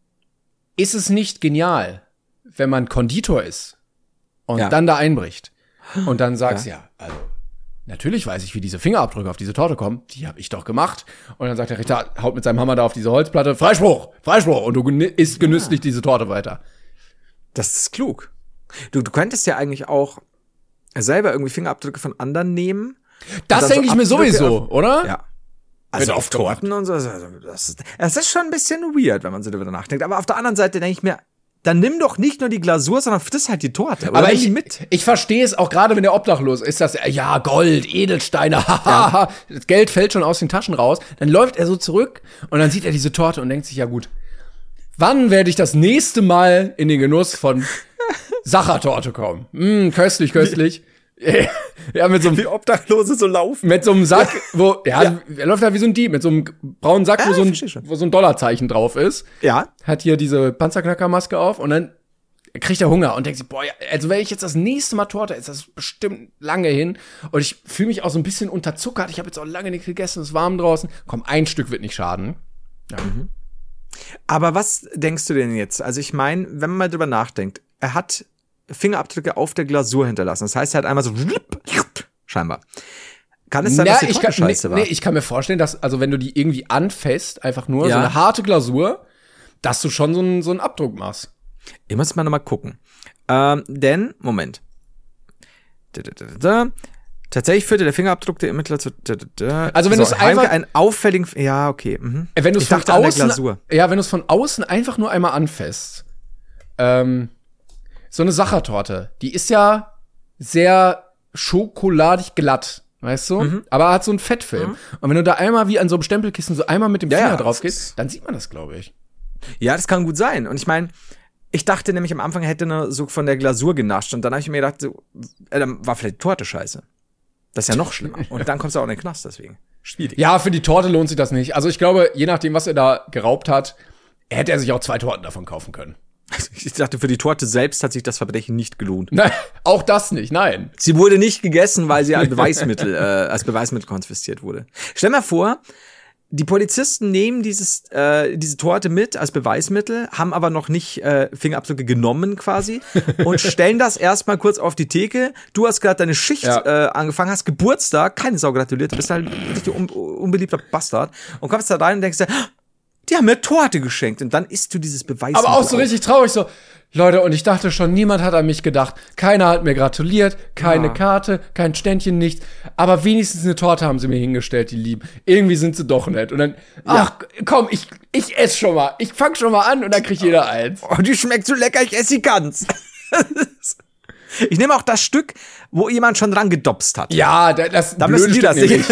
ist es nicht genial, wenn man Konditor ist und Ja. dann da einbricht und dann sagst, ja, also natürlich weiß ich, wie diese Fingerabdrücke auf diese Torte kommen. Die habe ich doch gemacht. Und dann sagt der Richter, haut mit seinem Hammer da auf diese Holzplatte, Freispruch, Freispruch. Und du geni- isst genüsslich diese Torte weiter. Das ist klug. Du, du könntest ja eigentlich auch selber irgendwie Fingerabdrücke von anderen nehmen. Das dann so denke ich mir Abdrücke sowieso, auf- oder? Ja. Also Wird auf oft gemacht. Torten und so. Also das, ist, das ist schon ein bisschen weird, wenn man so darüber nachdenkt. Aber auf der anderen Seite denke ich mir, dann nimm doch nicht nur die Glasur, sondern friss halt die Torte. Oder Aber nimm ich, die mit. ich verstehe es auch gerade, wenn der obdachlos ist, dass er, ja, Gold, Edelsteine, haha, das Geld fällt schon aus den Taschen raus. Dann läuft er so zurück und dann sieht er diese Torte und denkt sich, ja gut, wann werde ich das nächste Mal in den Genuss von Sachertorte kommen? Mm, köstlich, köstlich. Ja, mit so einem Wie Obdachlose so laufen. mit so einem Sack, wo, ja, Ja. er läuft halt wie so ein Dieb, mit so einem braunen Sack, Ja, wo so ein, verstehe schon. wo so ein Dollarzeichen drauf ist. Ja. Hat hier diese Panzerknackermaske auf und dann kriegt er Hunger und denkt sich, boah, ja, also wenn ich jetzt das nächste Mal Torte esse, das ist bestimmt lange hin und ich fühle mich auch so ein bisschen unterzuckert, ich habe jetzt auch lange nichts gegessen, es ist warm draußen, komm, ein Stück wird nicht schaden. Ja. Aber was denkst du denn jetzt? Also ich meine, wenn man mal drüber nachdenkt, er hat Fingerabdrücke auf der Glasur hinterlassen. Das heißt, er hat einmal so scheinbar. Kann es sein, Ja, dass die ich Torte kann, scheiße nee, war? nee, ich kann mir vorstellen, dass, also wenn du die irgendwie anfasst, einfach nur Ja. so eine harte Glasur, dass du schon so einen, so einen Abdruck machst. Ich muss mal nochmal gucken. Ähm, denn, Moment. Da, da, da, da. Tatsächlich führte der Fingerabdruck der Ermittler zu. Da, da, da. Also wenn so, du's Heimke einfach- einen auffälligen. Ja, okay. Mhm. Wenn du es Ich von dachte an der außen, Glasur. ja, wenn du es von außen einfach nur einmal anfasst, ähm, so eine Sachertorte, die ist ja sehr schokoladig glatt, weißt du? Mhm. Aber hat so einen Fettfilm. Und wenn du da einmal wie an so einem Stempelkissen so einmal mit dem Ja, Finger ja, drauf das gehst, dann sieht man das, glaube ich. Ja, das kann gut sein. Und ich meine, ich dachte nämlich am Anfang, er hätte nur so von der Glasur genascht. Und dann habe ich mir gedacht, so, äh, dann war vielleicht die Torte scheiße. Das ist ja noch schlimmer. Und dann kommst du auch in den Knast deswegen. Schwierig. Ja, für die Torte lohnt sich das nicht. Also ich glaube, je nachdem, was er da geraubt hat, hätte er sich auch zwei Torten davon kaufen können. Ich dachte, für die Torte selbst hat sich das Verbrechen nicht gelohnt. Nein, auch das nicht, nein. Sie wurde nicht gegessen, weil sie als Beweismittel, äh, als Beweismittel konfisziert wurde. Stell mal vor, die Polizisten nehmen dieses, äh, diese Torte mit als Beweismittel, haben aber noch nicht äh, Fingerabdrücke genommen quasi und stellen das erstmal kurz auf die Theke. Du hast gerade deine Schicht Ja. äh, angefangen, hast Geburtstag, keine Sau gratuliert, du bist halt ein richtig un unbeliebter Bastard und kommst da rein und denkst dir, die haben mir Torte geschenkt und dann isst du dieses Beweismittel. Aber auch so auf. richtig traurig, so, Leute, und ich dachte schon, niemand hat an mich gedacht. Keiner hat mir gratuliert, keine Ja. Karte, kein Ständchen, nichts. Aber wenigstens eine Torte haben sie mir hingestellt, die Lieben. Irgendwie sind sie doch nett. Und dann, ach, komm, ich, ich ess schon mal. Ich fang schon mal an und dann kriegt jeder eins. Oh, die schmeckt so lecker, ich esse sie ganz. Ich nehme auch das Stück, wo jemand schon dran gedopst hat. Ja, da- das Da blöde müssen die Stück das nämlich.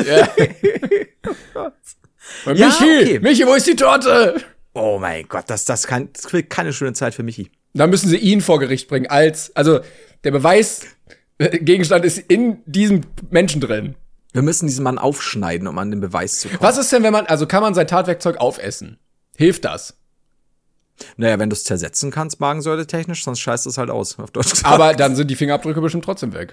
Ja. Und Ja, Michi, okay. Michi, wo ist die Torte? Oh mein Gott, das, das, kann, das wird keine schöne Zeit für Michi. Dann müssen sie ihn vor Gericht bringen, als, also, der Beweisgegenstand ist in diesem Menschen drin. Wir müssen diesen Mann aufschneiden, um an den Beweis zu kommen. Was ist denn, wenn man, also kann man sein Tatwerkzeug aufessen? Hilft das? Naja, wenn du es zersetzen kannst, Magensäure technisch, sonst scheißt es halt aus, auf Deutsch gesagt. Aber dann sind die Fingerabdrücke bestimmt trotzdem weg.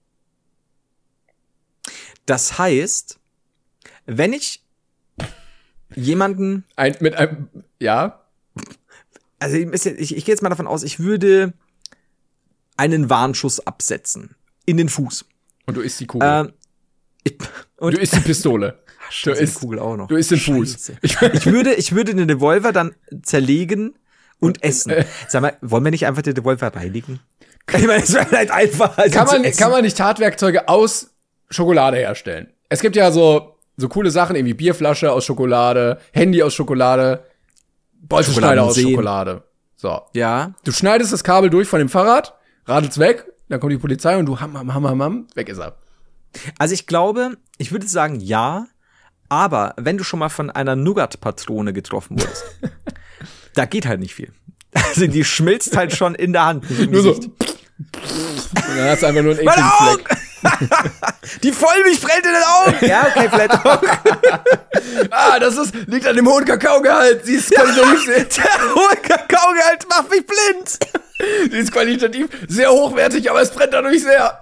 Das heißt, wenn ich jemanden, Ein, mit einem, ja? also ich, ich, ich gehe jetzt mal davon aus, ich würde einen Warnschuss absetzen. In den Fuß. Und du isst die Kugel. Ähm, ich, und du isst die Pistole. Du die isst, Kugel auch noch. du isst den Fuß. Scheiße. Ich würde, ich würde den Revolver dann zerlegen und essen. äh, Sag mal, wollen wir nicht einfach den Revolver reinigen? Ich meine, es wäre halt einfach. Also Kann zu man, essen. kann man nicht Tatwerkzeuge aus Schokolade herstellen? Es gibt ja so, so coole Sachen, irgendwie Bierflasche aus Schokolade, Handy aus Schokolade, Bolzenschneider aus Schokoladen sehen. Schokolade. So. Ja. Du schneidest das Kabel durch von dem Fahrrad, radelst weg, dann kommt die Polizei und du ham, ham, ham, ham, ham, weg ist er. Also ich glaube, ich würde sagen ja, aber wenn du schon mal von einer Nougat-Patrone getroffen wurdest, da geht halt nicht viel. Also die schmilzt halt schon in der Hand. Nicht im Nur so. Gesicht. Und dann hast du einfach nur einen Meine ekligen Augen! Fleck. Die Vollmilch brennt in den Augen! Ja, okay, vielleicht auch. Ah, Ja, das ist, liegt an dem hohen Kakaogehalt. Sie ist qualitativ sehr, Der hohe Kakaogehalt macht mich blind. sie ist qualitativ sehr hochwertig, aber es brennt dadurch sehr.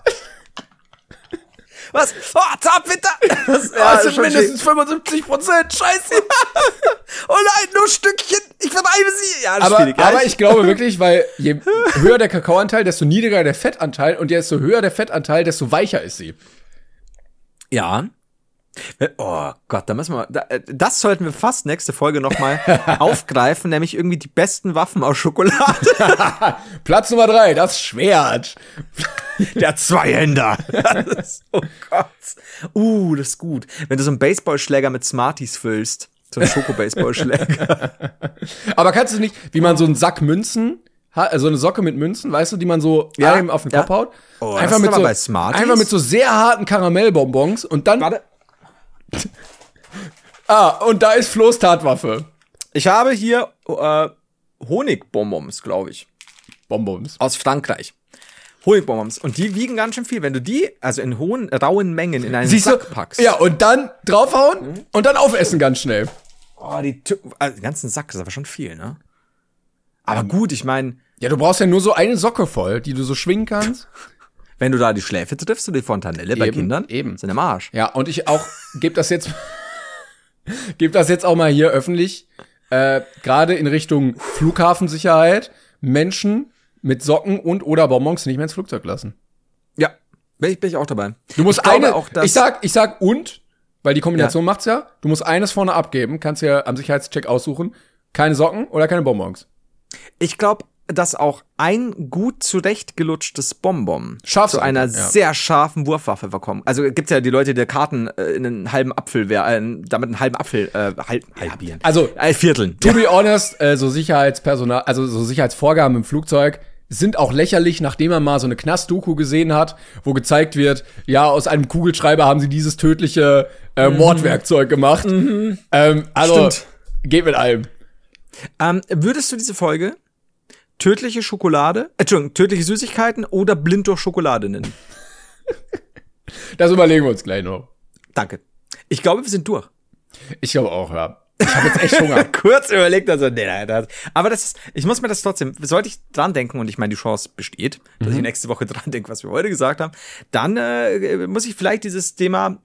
Was? Oh, Zartbitter! Das, Ja, oh, es sind mindestens fünfundsiebzig Prozent. Scheiße. Oh nein, nur Stückchen. Ich verreibe sie. Ja, das aber, ist schwierig. Ja, aber ich glaube wirklich, weil je höher der Kakaoanteil, desto niedriger der Fettanteil und desto höher der Fettanteil, desto weicher ist sie. Ja. Oh Gott, da müssen wir, das sollten wir fast nächste Folge nochmal aufgreifen, nämlich irgendwie die besten Waffen aus Schokolade. Platz Nummer drei, das Schwert. Der Zweihänder. Oh Gott. Uh, das ist gut. Wenn du so einen Baseballschläger mit Smarties füllst. So einen Schoko-Baseballschläger. Aber kannst du nicht, wie man so einen Sack Münzen hat, also eine Socke mit Münzen, weißt du, die man so ja, auf den ja. Kopf haut? Oh, einfach, mit so, bei Smarties? einfach mit so sehr harten Karamellbonbons und dann. Warte. Ah, und da ist Flo's Tatwaffe. Ich habe hier äh, Honigbonbons, glaube ich. Bonbons. Aus Frankreich. Honigbonbons. Und die wiegen ganz schön viel. Wenn du die, also in hohen, rauen Mengen in einen Siehst Sack du? packst. Ja, und dann draufhauen mhm. und dann aufessen ganz schnell. Oh, die, also den ganzen Sack, das ist aber schon viel, ne? Aber gut, ich meine. Ja, du brauchst ja nur so eine Socke voll, die du so schwingen kannst. Wenn du da die Schläfe triffst oder die Fontanelle bei eben, Kindern, eben. sind im Arsch. Ja, und ich auch, geb das jetzt, geb das jetzt auch mal hier öffentlich, äh, gerade in Richtung Flughafensicherheit, Menschen mit Socken und oder Bonbons nicht mehr ins Flugzeug lassen. Ja, bin ich, bin ich auch dabei. Du musst ich eine, auch, dass ich sag, ich sag und, weil die Kombination ja. macht's ja, du musst eines vorne abgeben, kannst ja am Sicherheitscheck aussuchen, keine Socken oder keine Bonbons. Ich glaube, dass auch ein gut zurechtgelutschtes Bonbon Scharf zu einer ja. sehr scharfen Wurfwaffe verkommen. Also gibt's ja die Leute, die Karten äh, in einen halben Apfel, äh, damit einen halben Apfel äh, halb, halbieren. Also äh, Vierteln. To be honest, äh, so Sicherheitspersonal, also so Sicherheitsvorgaben im Flugzeug sind auch lächerlich, nachdem man mal so eine Knast-Doku gesehen hat, wo gezeigt wird, ja, aus einem Kugelschreiber haben sie dieses tödliche äh, mhm. Mordwerkzeug gemacht. Mhm. Ähm, also, Stimmt. Geht mit allem. Ähm, würdest du diese Folge tödliche Schokolade, äh, Entschuldigung, tödliche Süßigkeiten oder blind durch Schokolade nennen? Das überlegen wir uns gleich noch. Danke. Ich glaube, wir sind durch. Ich glaube auch, ja. Ich habe jetzt echt Hunger. Kurz überlegt, also, nee, nee, das. Aber das ist, ich muss mir das trotzdem, sollte ich dran denken, und ich meine, die Chance besteht, dass mhm. ich nächste Woche dran denke, was wir heute gesagt haben, dann äh, muss ich vielleicht dieses Thema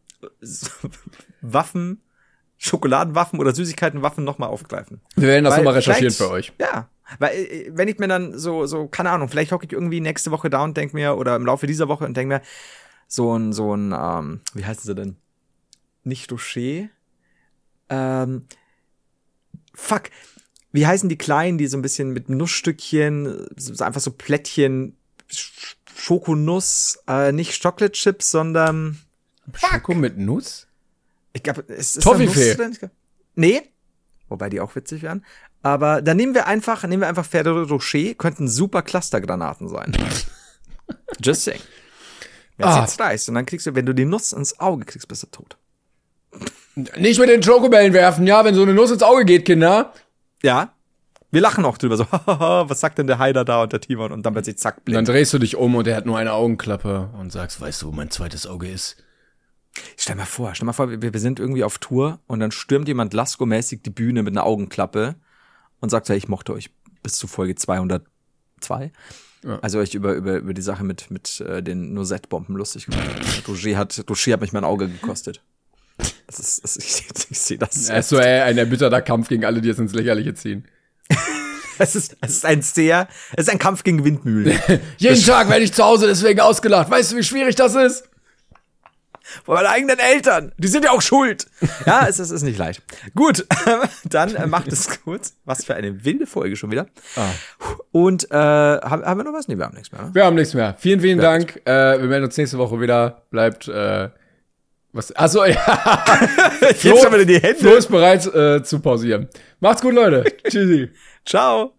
Waffen, Schokoladenwaffen oder Süßigkeitenwaffen nochmal aufgreifen. Wir werden das nochmal recherchieren für euch. Ja. Weil, wenn ich mir dann so, so, keine Ahnung, vielleicht hocke ich irgendwie nächste Woche da und denk mir, oder im Laufe dieser Woche und denk mir, so ein, so ein, ähm, wie heißen sie denn? Nicht Rocher? Ähm, fuck. Wie heißen die Kleinen, die so ein bisschen mit Nussstückchen, so einfach so Plättchen, Sch- Schokonuss, äh, nicht Chocolate Chips, sondern Schoko mit Nuss? Ich glaube, es ist Toffifee. Nuss drin? Nee. Wobei die auch witzig wären. Aber dann nehmen wir einfach, nehmen wir einfach Ferrero Rocher, könnten super Clustergranaten sein. Just saying. Wenn es Ah. jetzt reißt und dann kriegst du, wenn du die Nuss ins Auge kriegst, bist du tot. Nicht mit den Schokobällen werfen, ja, wenn so eine Nuss ins Auge geht, Kinder. Ja. Wir lachen auch drüber, so, was sagt denn der Heider da und der Timon? Und dann wird sie zack Und dann blind. drehst du dich um und er hat nur eine Augenklappe und sagst, weißt du, wo mein zweites Auge ist? Stell mal vor, stell mal vor, wir, wir sind irgendwie auf Tour und dann stürmt jemand Lasko-mäßig die Bühne mit einer Augenklappe und sagt, hey, ich mochte euch bis zu Folge zweihundertzwei. Ja. Also euch über, über, über die Sache mit, mit äh, den Noisette-Bomben lustig gemacht. Roger hat, Roger hat mich mein Auge gekostet. Das ist, das, ich, ich sehe das. Es ist so ey, ein erbitterter Kampf gegen alle, die es ins Lächerliche ziehen. Es ist, es ist ein sehr, es ist ein Kampf gegen Windmühlen. Jeden das Tag werde ich zu Hause deswegen ausgelacht. Weißt du, wie schwierig das ist? Von meinen eigenen Eltern. Die sind ja auch schuld. Ja, es ist, es ist nicht leicht. Gut, dann äh, macht es kurz. Was für eine wilde Folge schon wieder. Ah. Und äh, haben, haben wir noch was? Nee, wir haben nichts mehr. Ne? Wir haben nichts mehr. Vielen, vielen ja. Dank. Äh, wir melden uns nächste Woche wieder. Bleibt, äh, was? Achso, ja. Flo, schon wieder die Hände. Flo ist bereit äh, zu pausieren. Macht's gut, Leute. Tschüssi. Ciao.